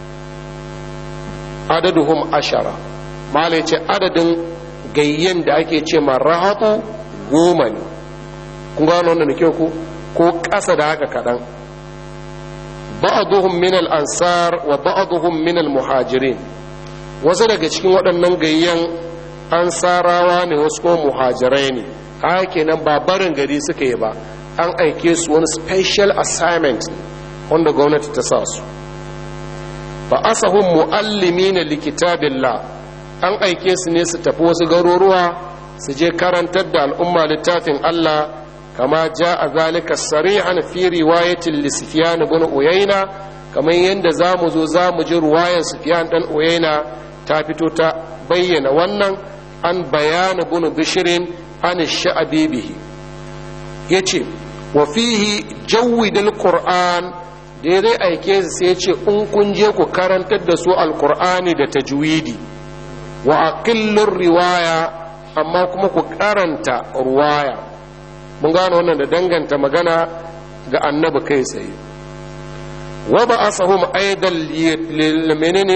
adaduhum ashara, mala yace adadin gayyen da ake ce ma rahatu goma ne. kun gano wannan da kyau ku? ko ƙasa da haka kaɗan. ba'aduhum min al-ansar wa ba'aduhum min al-muhajirin, wasu daga cikin waɗannan gayyan ansarawa ne, wasu kuma muhajirai ne. haka kenan ba barin gari suka yi ba, an aike su wani special assignment wanda gwamnati ta sa su. fa asahum muallimina likitabillah, an aike su ne su tafi wasu garuruwa su je karantar da al'umma littafin Allah, kama ja a zalika sari'an fi riwayatin li Sufyan ibn Uyayna, kamar yadda zamu zo zamu ji ruwayan Sufyan dan Uyayna ta fito ta bayyana wannan. an bayan ibn Bishrin an Sha'bi bihi, yace wa fihi jawwidul Qur'an, da dai aike su sai yace in kun je ku karantar da su alqur'ani da tajwidi, wa aqillur riwaya, amma kuma ku karanta ruwaya. mun gano wannan da danganta magana ga annabi kai tsaye. wa ba'asahum aidan lil menene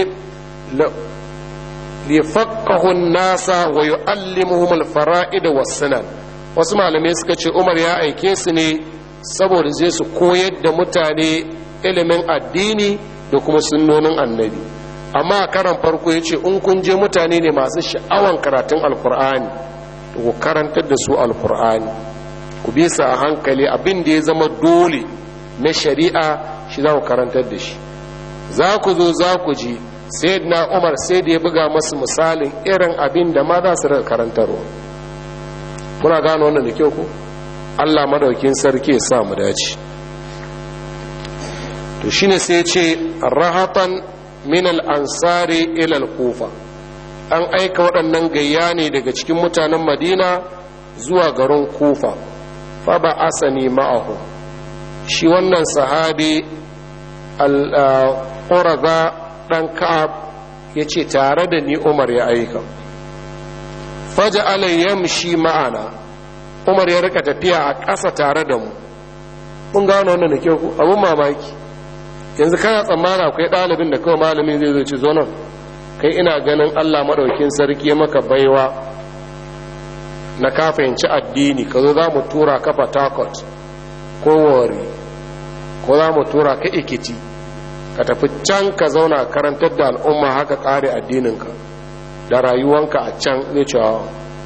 li yafaqahu an-nasa wa yu'allimuhum al-fara'id was-sunan, wasu malamai suka ce umar ya aike su ne saboda zai su koyar da mutane ilimin addini da kuma sunnonin annabi. amma a karan farko ya ce in kun je mutane ne masu sha'awan karatun alkur'ani to ku karantar da su alkur'ani, ku bisa a hankali abin da ya zama dole na shari'a shi za ku karantar da shi. za ku zo za ku ji sayyidina umar sai da ya buga masu misalin irin abin da ma za su rika karantarwa. muna gano wannan da kyau ko Allah madaukin sarki ya sa mu dace. to shine sai ya ce rahatan min al-ansari ila al-kufa, an aika waɗannan gayya ne daga cikin mutanen madina zuwa garin kufa. fa ba asani ma'ahu, shi wannan sahabi al-quraza dan ka'ab yace tare da ni umar ya aika. faja'ala yamshi ma'ana, umar ya rika tafiya a ƙasa tare da mu. mun gano wannan da kyau abun mamaki. yanzu kana tsammana akwai ɗalibin da kawai malamin zai zo ci zo nan, kai ina ganin Allah maɗaukin sarki maka baiwa na ka fahimci addini, ka zo za mu tura ka Fatakot ko Wari ko za mu tura ka Ikiti, ka tafi can ka zauna karantar da al'umma haka ƙare addininka da rayuwanka a can. zai cewa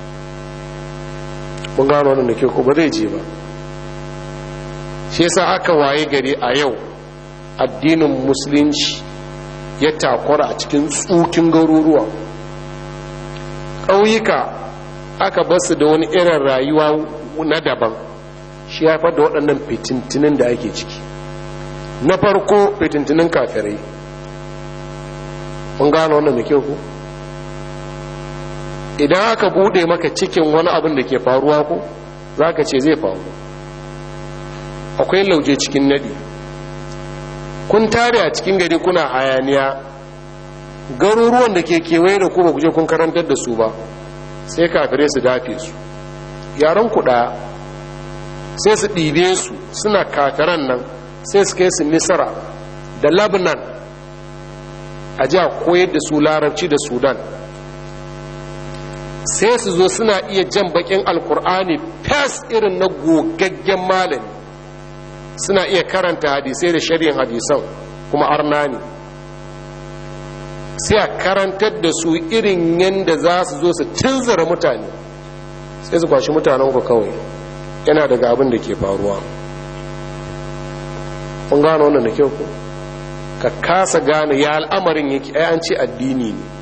mun gano wannan da ke ko ba zai je ba. shi yasa aka waye gari a yau addinin musulunci ya takwara a cikin tsukin garuruwa, ƙauyuka aka basu da wani irin rayuwa na daban. shi ya haifar da waɗannan fitintinin da ake ciki. na farko fitintinin kafirai, mun gano wannan da kyau ku. idan aka bude maka cikin wani abin da ke faruwa ku za ka ce zai faru. akwai lauje cikin nadi. kun tare a cikin gari kuna hayaniya, garuruwan da ke kewaye da ku ba ku je kun karantar da su ba, sai kafirai su dafe su yaran ku ɗaya, sai su ɗibe su suna kafiran nan sai su kai su Misra da Lebanon a ji a koyar da su larabci da Sudan. sai su zo suna iya jan bakin alkur'ani fes irin na gogaggen malami, suna iya karanta hadisai da shari'in hadisan kuma arna ne. sai a karantar da su irin yadda za su zo su tunzara mutane, sai su kwashi mutanen ku kawai. yana daga abin da ke faruwa. kun gano wannan da kyau ku, ka kasa gane ya al'amarin yake. ai an ce addini ne,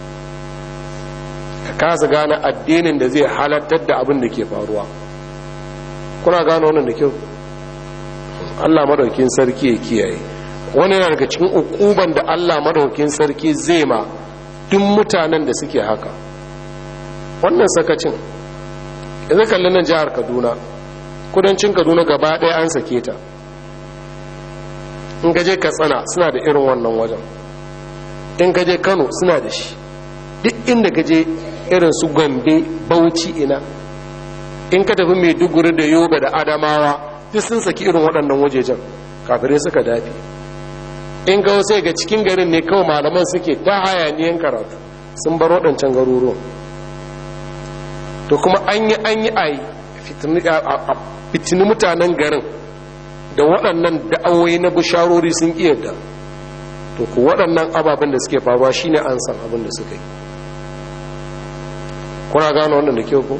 ka kasa gane addinin da zai halartar da abin da ke faruwa. kuna gano wannan da kyau. Allah madaukin sarki ya kiyaye. wani yana daga cikin ukuban da Allah madaukin sarki zai ma duk mutanen da suke haka. wannan sakacin yanzu kalli nan jihar Kaduna, kudancin Kaduna gaba ɗaya an sake ta. in gaje Katsina suna da irin wannan wajen, in gaje Kano suna da shi, duk inda gaje irin su Gombe, Bauchi, ina in ka tafi Maiduguri da Yobe da Adamawa duk sun saki irin waɗannan wajejen. kafirai suka dafi. in ga sai ga cikin garin ne kawai malaman suke ta hayaniyan karatu, sun bar waɗancan garuruwan. to kuma an yi an yi a fitini mutanen garin da waɗannan da'awoyi na bisharori sun iya da. to ku waɗannan ababen da suke faruwa shine an san abin da suka yi. kuna gano wannan da kyau ko?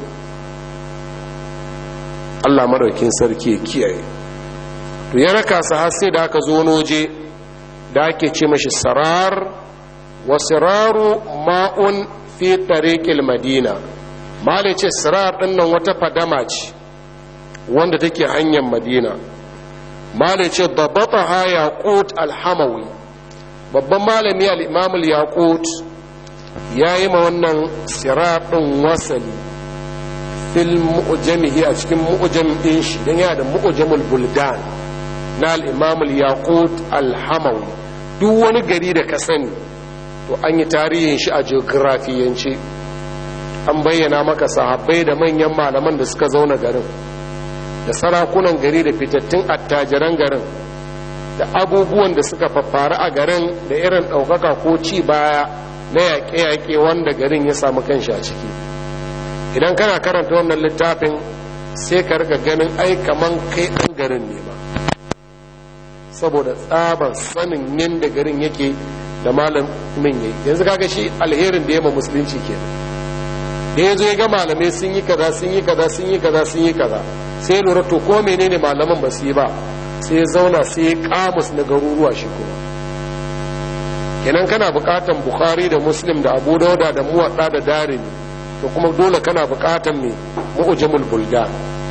Allah madaukin sarki ya kiyaye. to ya raka su har sai da aka zo wani waje da ake ce mashi sarar, wa siraru ma'un fi tariqil madina. malai ce sirar din nan wata fadama ce wanda take hanyar madina. malai ce dabataha yaqut al-hamawi, babban malami al-imam al-yaqut yayi ma wannan sirar din wasali fil mu'jamihi, a cikin mu'jam din shi, dan yana da mu'jamul buldan na al-imam al-yaqut al-hamawi. duk wani gari da ka sani to an yi tarihin shi a geografiyance, an bayyana maka sahabbai da manyan malaman da suka zauna garin, da sarakunan gari da fitattun attajiran garin, da abubuwan da suka faffara a garin, da irin ɗaukaka ko ci baya na yaƙe-yaƙe wanda garin ya samu kanshi a ciki. idan kana karanta wannan littafin sai ka rika ganin ai kaman kai ɗan garin ne ba, saboda tsaban sanin yadda garin yake da malamin yayi. Yanzu kaga shi alherin da ya ma musulunci ke da ya zo ya ga malamai sun yi kaza sun yi kaza sun yi kaza sun yi kaza, sai ya lura to ko menene malaman ba su yi ba, sai ya zauna sai ya kamus na garuruwa shi kuma. Kenan kana bukatan Bukhari da Muslim da Abu Dauda da Muwadda da Darimi, to kuma dole kana bukatan me Mu'jamul Buldan.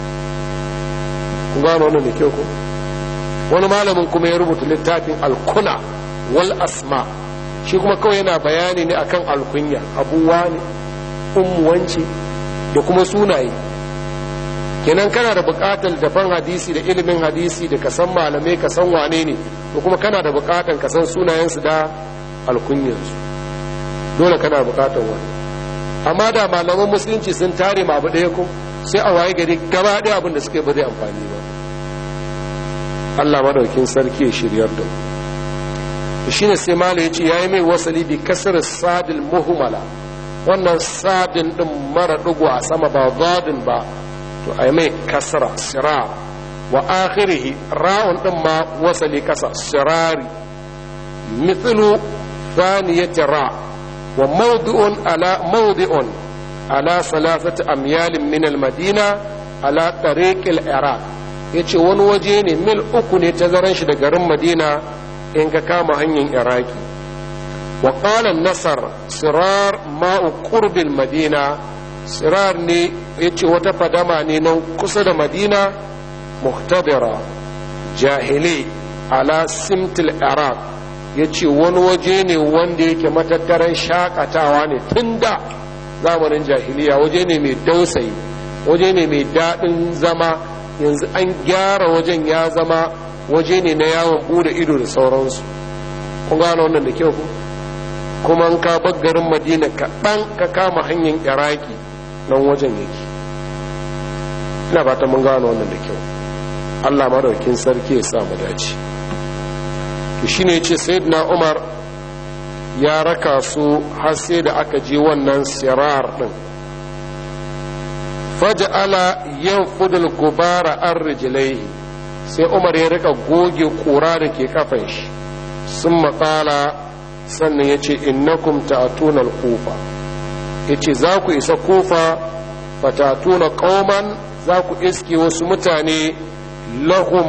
Kun gano wannan da kyau ko? Wani malamin kuma ya rubuta littafin Al-Kuna wal Asma, shi kuma kawai yana bayani ne akan alkunya, abuwa ne, ummuwanci da kuma sunaye. Kenan kana da bukatar dafan hadisi da ilimin hadisi da kasan malamai kasan wane ne, to kuma kana da bukatar kasan sunayensu da alkunyarsu, dole kana bukatar wani. Amma da malaman musulunci sun tare ma abu ɗaya ko sai a waye gari gaba ɗaya abin da suke ba zai amfani ba. Allah madaukin sarki ya shiryar da mu. Shine sai malai ya ce yayi mai wasali bi kasr sadil muhmala, wannan sadin din mara dugu a sama ba zadin ba, to ai mai kasra sira, wa akhirih ra'un din ma wasali kasa sirari, mithlu thaniyati ra, wa mawdi'un ala mawdi'un ala salasati amyal min al-madina ala tariq al-iraq. Yace wani waje ne mil uku ne tazaran shi da garin Madina in ka kama hanyar Iraki. Wa qala nasar sirar ma'u qurbil madina, sirar ne yace wata fadama ne nan kusa da Madina, muhtadira jahili ala simtil iraq, yace wani waje ne wanda yake matattaran shakatawa ne tunda zamanin jahiliya, waje ne mai dausayi, waje ne mai daɗin zama. Yanzu an gyara wajen ya zama waje ne na yawon bude ido da sauransu. Kun gano wannan da kyau ku? Kuma an ka bar garin Madina kaɗan ka kama hanyar Iraki, nan wajen yake. Ina fata mun gano wannan da kyau. Allah madaukin sarki ya sa mu dace. To shine yace Sayyidina Umar ya raka su har sai da aka je wannan sirar din. Faja'ala yanfudul gubara an rijlaihi, sai Umar ya rika goge kura da ke kafan shi. Sun maƙala sannan ya ce innakum ta'atuna al-kufa, ya ce za ku isa kufa, fatatuna qauman, za ku iske wasu mutane lahum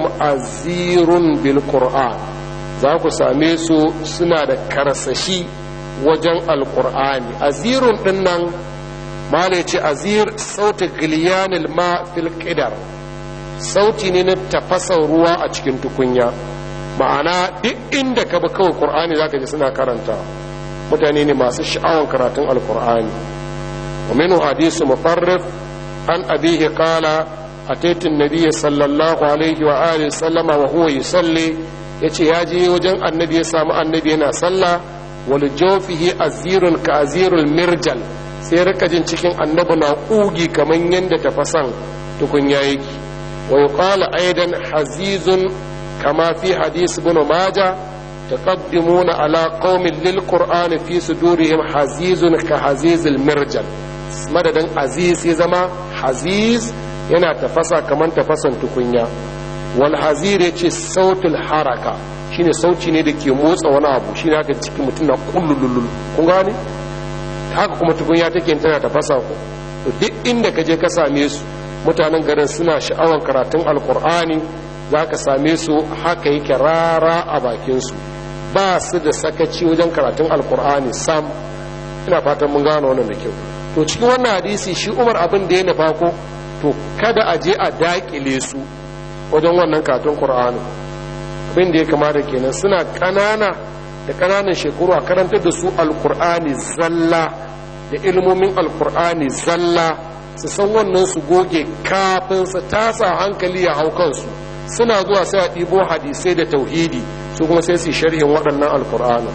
azirun bil qur'an, za ku same su suna da karsashi wajen alqur'ani. Azirun din nan mala ya ce azir sauti giliyanil ma fil qidar, sauti ne na tafasar ruwa a cikin tukunya. Ma'ana duk inda ka bi kawai qur'ani zaka ji suna karanta, mutane ne masu sha'awan karatun alqur'ani. wa minhu hadisu mufarrif an abihi qala ataitu an-nabiy sallallahu alaihi wa alihi sallama wa huwa yusalli, yace ya je wajen annabi ya samu annabi yana sallah, wal jawfihi azirun ka azirul mirjal, sai rika jin cikin annabi na kugi kaman yanda tafasan tukunya yake. wa yuqala aidan hazizun kama fi hadis ibn majah taqaddimuna ala qaumin lil qur'ani fi sudurihim hazizun ka hazizil mirjal, madadin aziz ya zama haziz, yana tafasa kaman tafasan tukunya. wal hazir yace sautul haraka, shine sauci ne da ke motsa wani abu, shine haka cikin mutum na kullulul. kun gane haka kuma tukunya take tana tafasa ku. to duk inda ka je ka same su mutanen garin suna sha'awan karatun alqur'ani, zaka same su haka yake rara a bakin su, ba su da sakaci wajen karatun alqur'ani sam. ina fatan mun gano wannan da kyau. to cikin wannan hadisi shi Umar abin da ya nufa ko, to kada a je a dakile su wajen wannan karatun qur'ani. abin da ya kamata kenan suna kanana da kananan shekaru a karantar da su alkur'ani zalla da ilmomin alkur'ani zalla, su san wannan su goge kafin su tasa hankali ya hau kansu. suna zuwa sai a ɗibo hadisai da tauhidi, su kuma sai su sharhin waɗannan alkur'ani.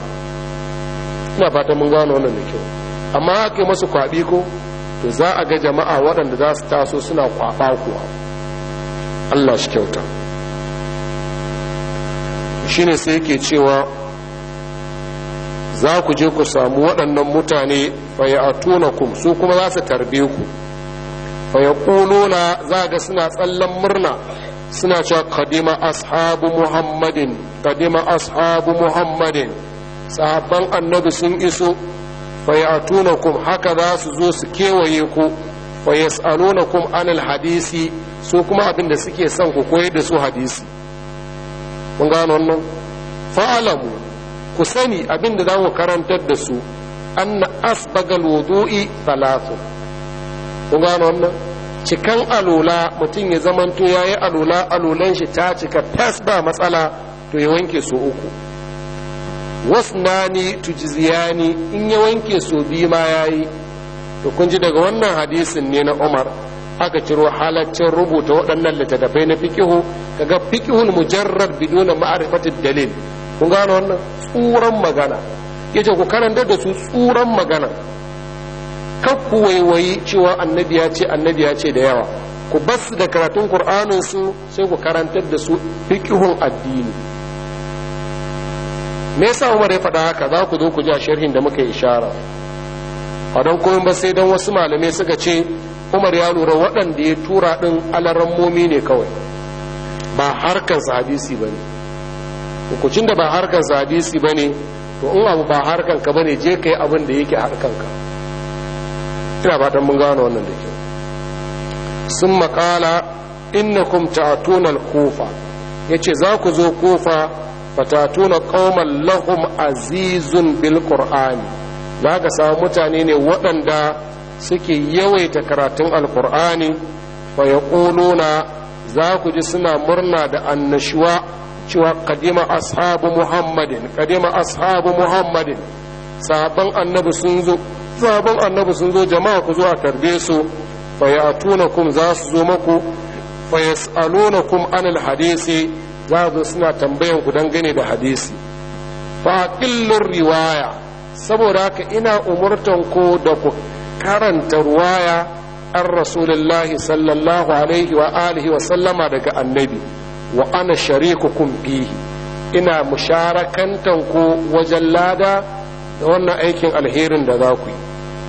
ina fata mun gano wannan da kyau. amma ake masu kwaɓi ko, to za a ga jama'a waɗanda za su taso suna kwaɓa kuwa. Allah shi kyauta. shine sai yake cewa za ku je ku samu waɗannan mutane fayatunakum, su kuma za su tarbe ku fa yaquluna za ga suna tsallan murna suna cewa qadima ashabu muhammadin qadima ashabu muhammadin sahabban annabi sun iso fa ya'tunakum haka za su zo su kewaye ku fa yas'alunakum anil hadisi su kuma abin da suke son ku koyar da su hadisi mun gano wannan fa'alamu ku sani abin da za ku karantar da su anna asbagal wudu'i thalathu kun gano wannan cikan alula mutum ya zamanto yayi alula alulan shi ta cika fas ba matsala to ya wanke su uku wasnani tujziyani in ya wanke su bi ma yayi to kun ji daga wannan hadisin ne na Umar aka ciro halaccin rubuta waɗannan littattafai na fiqihu kaga fiqhul mujarrad biduna ma'rifatid dalil kun gano wannan tsuran magana yace ku karanta da su tsuran magana kakku waiwayi cewa annabi ya ce annabi ya ce da yawa ku basu da karatun qur'anin su sai ku karantar da su fiqhun addini me yasa Umar ya faɗa haka za ku zo ku ji a sharhin da muka yi ishara a don koyon ba sai don wasu malamai suka ce Umar ya lura waɗanda ya tura ɗin alarammomi ne kawai ba harkar hadisi ba ne hukucin da ba harkar hadisi ba ne to in abu ba harkar ka ba ne je ka yi abin da yake harkar ka ina fatan mun gano wannan da kyau sun makala innakum ta'tuna al-kufa yace za ku zo kufa fatatuna qauman lahum azizun bil qur'ani za ka samu mutane ne waɗanda suke yawaita karatun alqur'ani fa yaquluna za ku ji suna murna da annashuwa cewa kadima ashabu muhammadin kadima ashabu muhammadin sahabban annabi sun zo sahabban annabi sun zo jama'a ku zo a tarbe su fa ya'tunakum za su zo maku fa yas'alunakum anil hadisi za su suna tambayan ku dangane da hadisi fa qillur riwaya saboda haka ina umurtan ku da ku karanta ruwaya an rasulullahi sallallahu alaihi wa alihi wa sallama daga annabi wa ana sharikukum fihi ina musharakantan ku wajen lada da wannan aikin alherin da za ku yi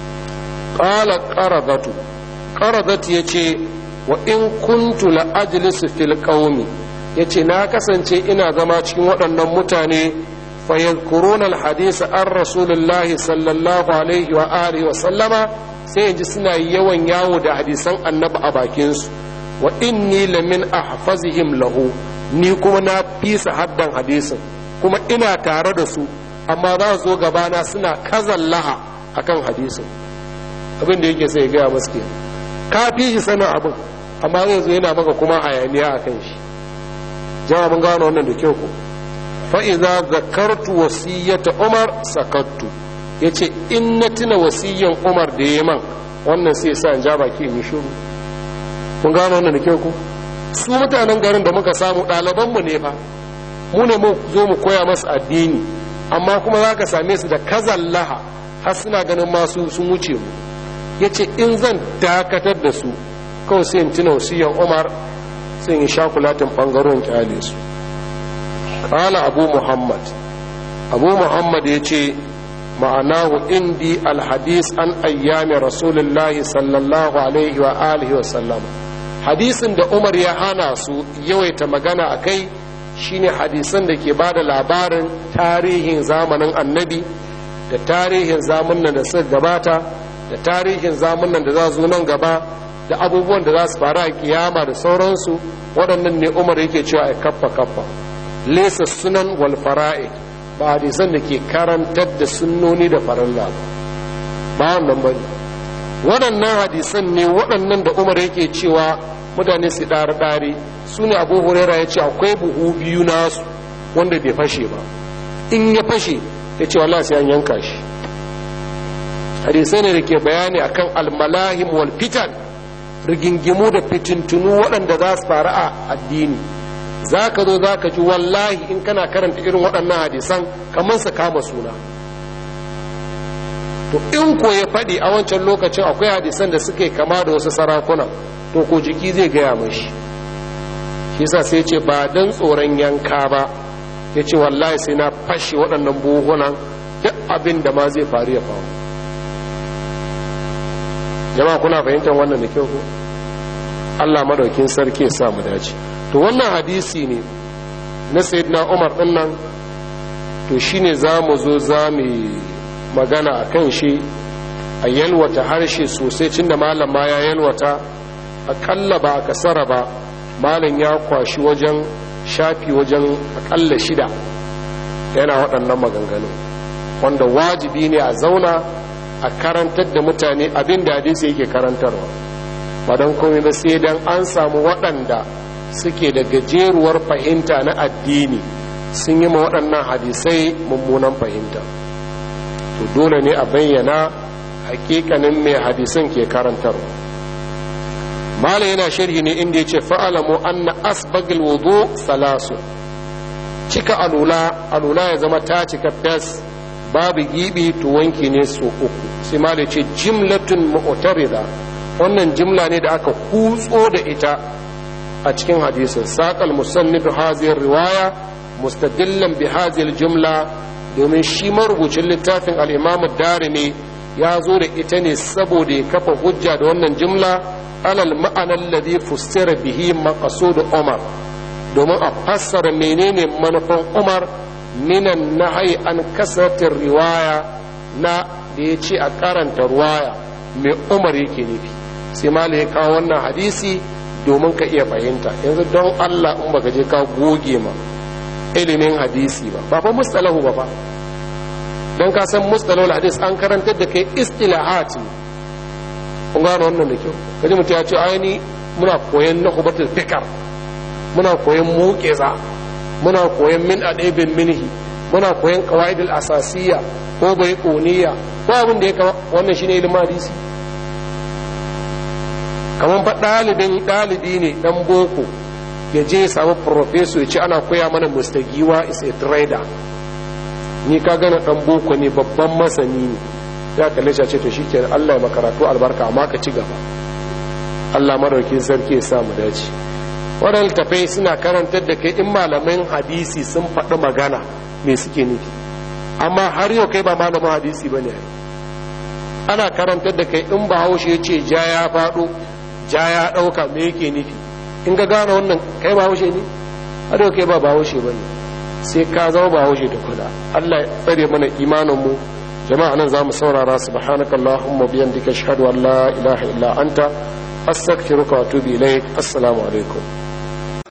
qala qaradatu qaradatu yace wa in kuntu la ajlisu fil qaumi yace na kasance ina zama cikin waɗannan mutane fa yadhkuruna al hadith an rasulullahi sallallahu alaihi wa alihi wa sallama sai yanzu suna yawan yawo da hadisan annabi a bakin su wa inni lamin ahfazihim lahu ni kuma na fisa haddan hadisin kuma ina tare da su amma za su zo gabana suna kazallaha akan hadisin abin da yake sai ya gaya maske ka fi shi sanin abin amma zai zo yana maka kuma hayaniya akan shi jama'a mun gano wannan da kyau ko fa idza zakartu wasiyata umar sakattu yace in na tuna wasiyan umar da yayi man wannan sai sa in ja baki in shiru kun gano wannan da kyau ko su mutanen garin da muka samu ɗaliban mu ne fa mu ne mu zo mu koya masu addini amma kuma za ka same su da kazallaha har suna ganin masu sun wuce mu ya ce in zan dakatar da su kawai sai in tuna wasiyan umar sai in sha kulatin ɓangaren kyale su ƙala abu muhammad abu muhammad ya ce ma'anahu indi alhadis an ayyami rasulullahi sallallahu alaihi wa alihi wa sallam hadisin da umar ya hana su yawaita magana a kai shine hadisan da ke bada labarin tarihin zamanin annabi da tarihin zamanin da suka gabata da tarihin zamanin da za su nan gaba da abubuwan da za su faru a kiyama da sauransu waɗannan ne umar yake cewa a kaffa kaffa laysa sunan wal fara'id ba hadisan da ke karantar da sunnoni da farilla ba wannan bane waɗannan hadisan ne waɗannan da umar yake cewa mutane su ɗari ɗari su ne abu huraira ya ce akwai buhu biyu nasu wanda bai fashe ba in ya fashe ya ce wallah sai an yanka shi hadisai ne da ke bayani akan almalahim wal fitan rigingimu da fitintunu waɗanda za su faru a addini za ka zo za ka ji wallahi in kana karanta irin waɗannan hadisan kamar su kama suna to in ko ya faɗi a wancan lokacin akwai hadisan da suke kama da wasu sarakuna to ko jiki zai gaya mashi shi sa sai ce ba don tsoron yanka ba ya ce wallahi sai na fashe waɗannan buhunan duk abin da ma zai faru ya faru jama'a kuna fahimtar wannan da kyau ko Allah madaukin sarki ya sa mu dace. To wannan hadisi ne na sayyidina Umar din nan, to shine zamu zo zamu magana akan shi a yalwata harshe sosai, tunda malam ma ya yalwata akalla ba kasara ba. Malam ya kwashi wajen shafi wajen akalla shida yana waɗannan maganganu, wanda wajibi ne a zauna a karantar da mutane abin da hadisi yake karantarwa, ba don komai ba sai dan an samu waɗanda suke da gajeruwar fahimta na addini sun yi ma waɗannan hadisai mummunan fahimta. To dole ne a bayyana hakikanin mai hadisan ke karantarwa. Malam yana sharhi ne inda yace fa'alamu anna asbagil wudu salasu, cika alula alula ya zama ta cika fes babu gibi to wanki ne so uku. Sai malam yace jimlatun mu'tarida, wannan jimla ne da aka kutso da ita a cikin hadisin. Saqal musannif hadhihi riwaya mustadillan bi hadhihi jumla, domin shi marubucin littafin al-Imam ad-Darimi ya zo da ita ne saboda ya kafa hujja da wannan jumla alal ma'ana alladhi fussira bihi maqsud Umar, domin a fassara menene manufan Umar minan nahyi an kasratir riwaya, na da yace a karanta riwaya me Umar yake nufi. Sai malai ya kawo wannan hadisi domin ka iya fahimta. Yanzu don Allah in baka je ka goge ma ilimin hadisi ba ba fa mustalahu ba fa, don ka san mustalahul hadis an karantar da kai istilahat ne. Kun gano wannan da kyau? Kaji mutum ya ce ayani muna koyan nukhbatul fikr, muna koyan muqiza, muna koyan min adibin minhi, muna koyan qawaidul asasiyya ko bai qoniya ko abin da ya kama wannan shine ilimin hadisi. Kaman fa dalibin dalibi ne dan boko ya je ya samu professor ya ce ana koya mana mustagiwa is a trader, ni ka gana dan boko ne babban masani ne, ya kalle shi ce to shikenan Allah ya makaratu albarka amma ka ci gaba. Allah madaukakin sarki ya sa mu dace. Waɗannan tafai suna karantar da kai in malamin hadisi sun faɗi magana me suke nufi, amma har yau kai ba malamin hadisi bane. Ana karantar da kai in Bahaushe ya ce ja ya faɗo ja ya ɗauka me yake nufi, in ga gane wannan kai Bahaushe ne, har yau kai ba Bahaushe bane, sai ka zama Bahaushe da kula. Allah ya tsare mana imanin mu. Jama'a nan zamu saurara. Subhanakallahumma bihamdika ashhadu an la ilaha illa anta astaghfiruka wa atubu ilaik. Assalamu alaikum.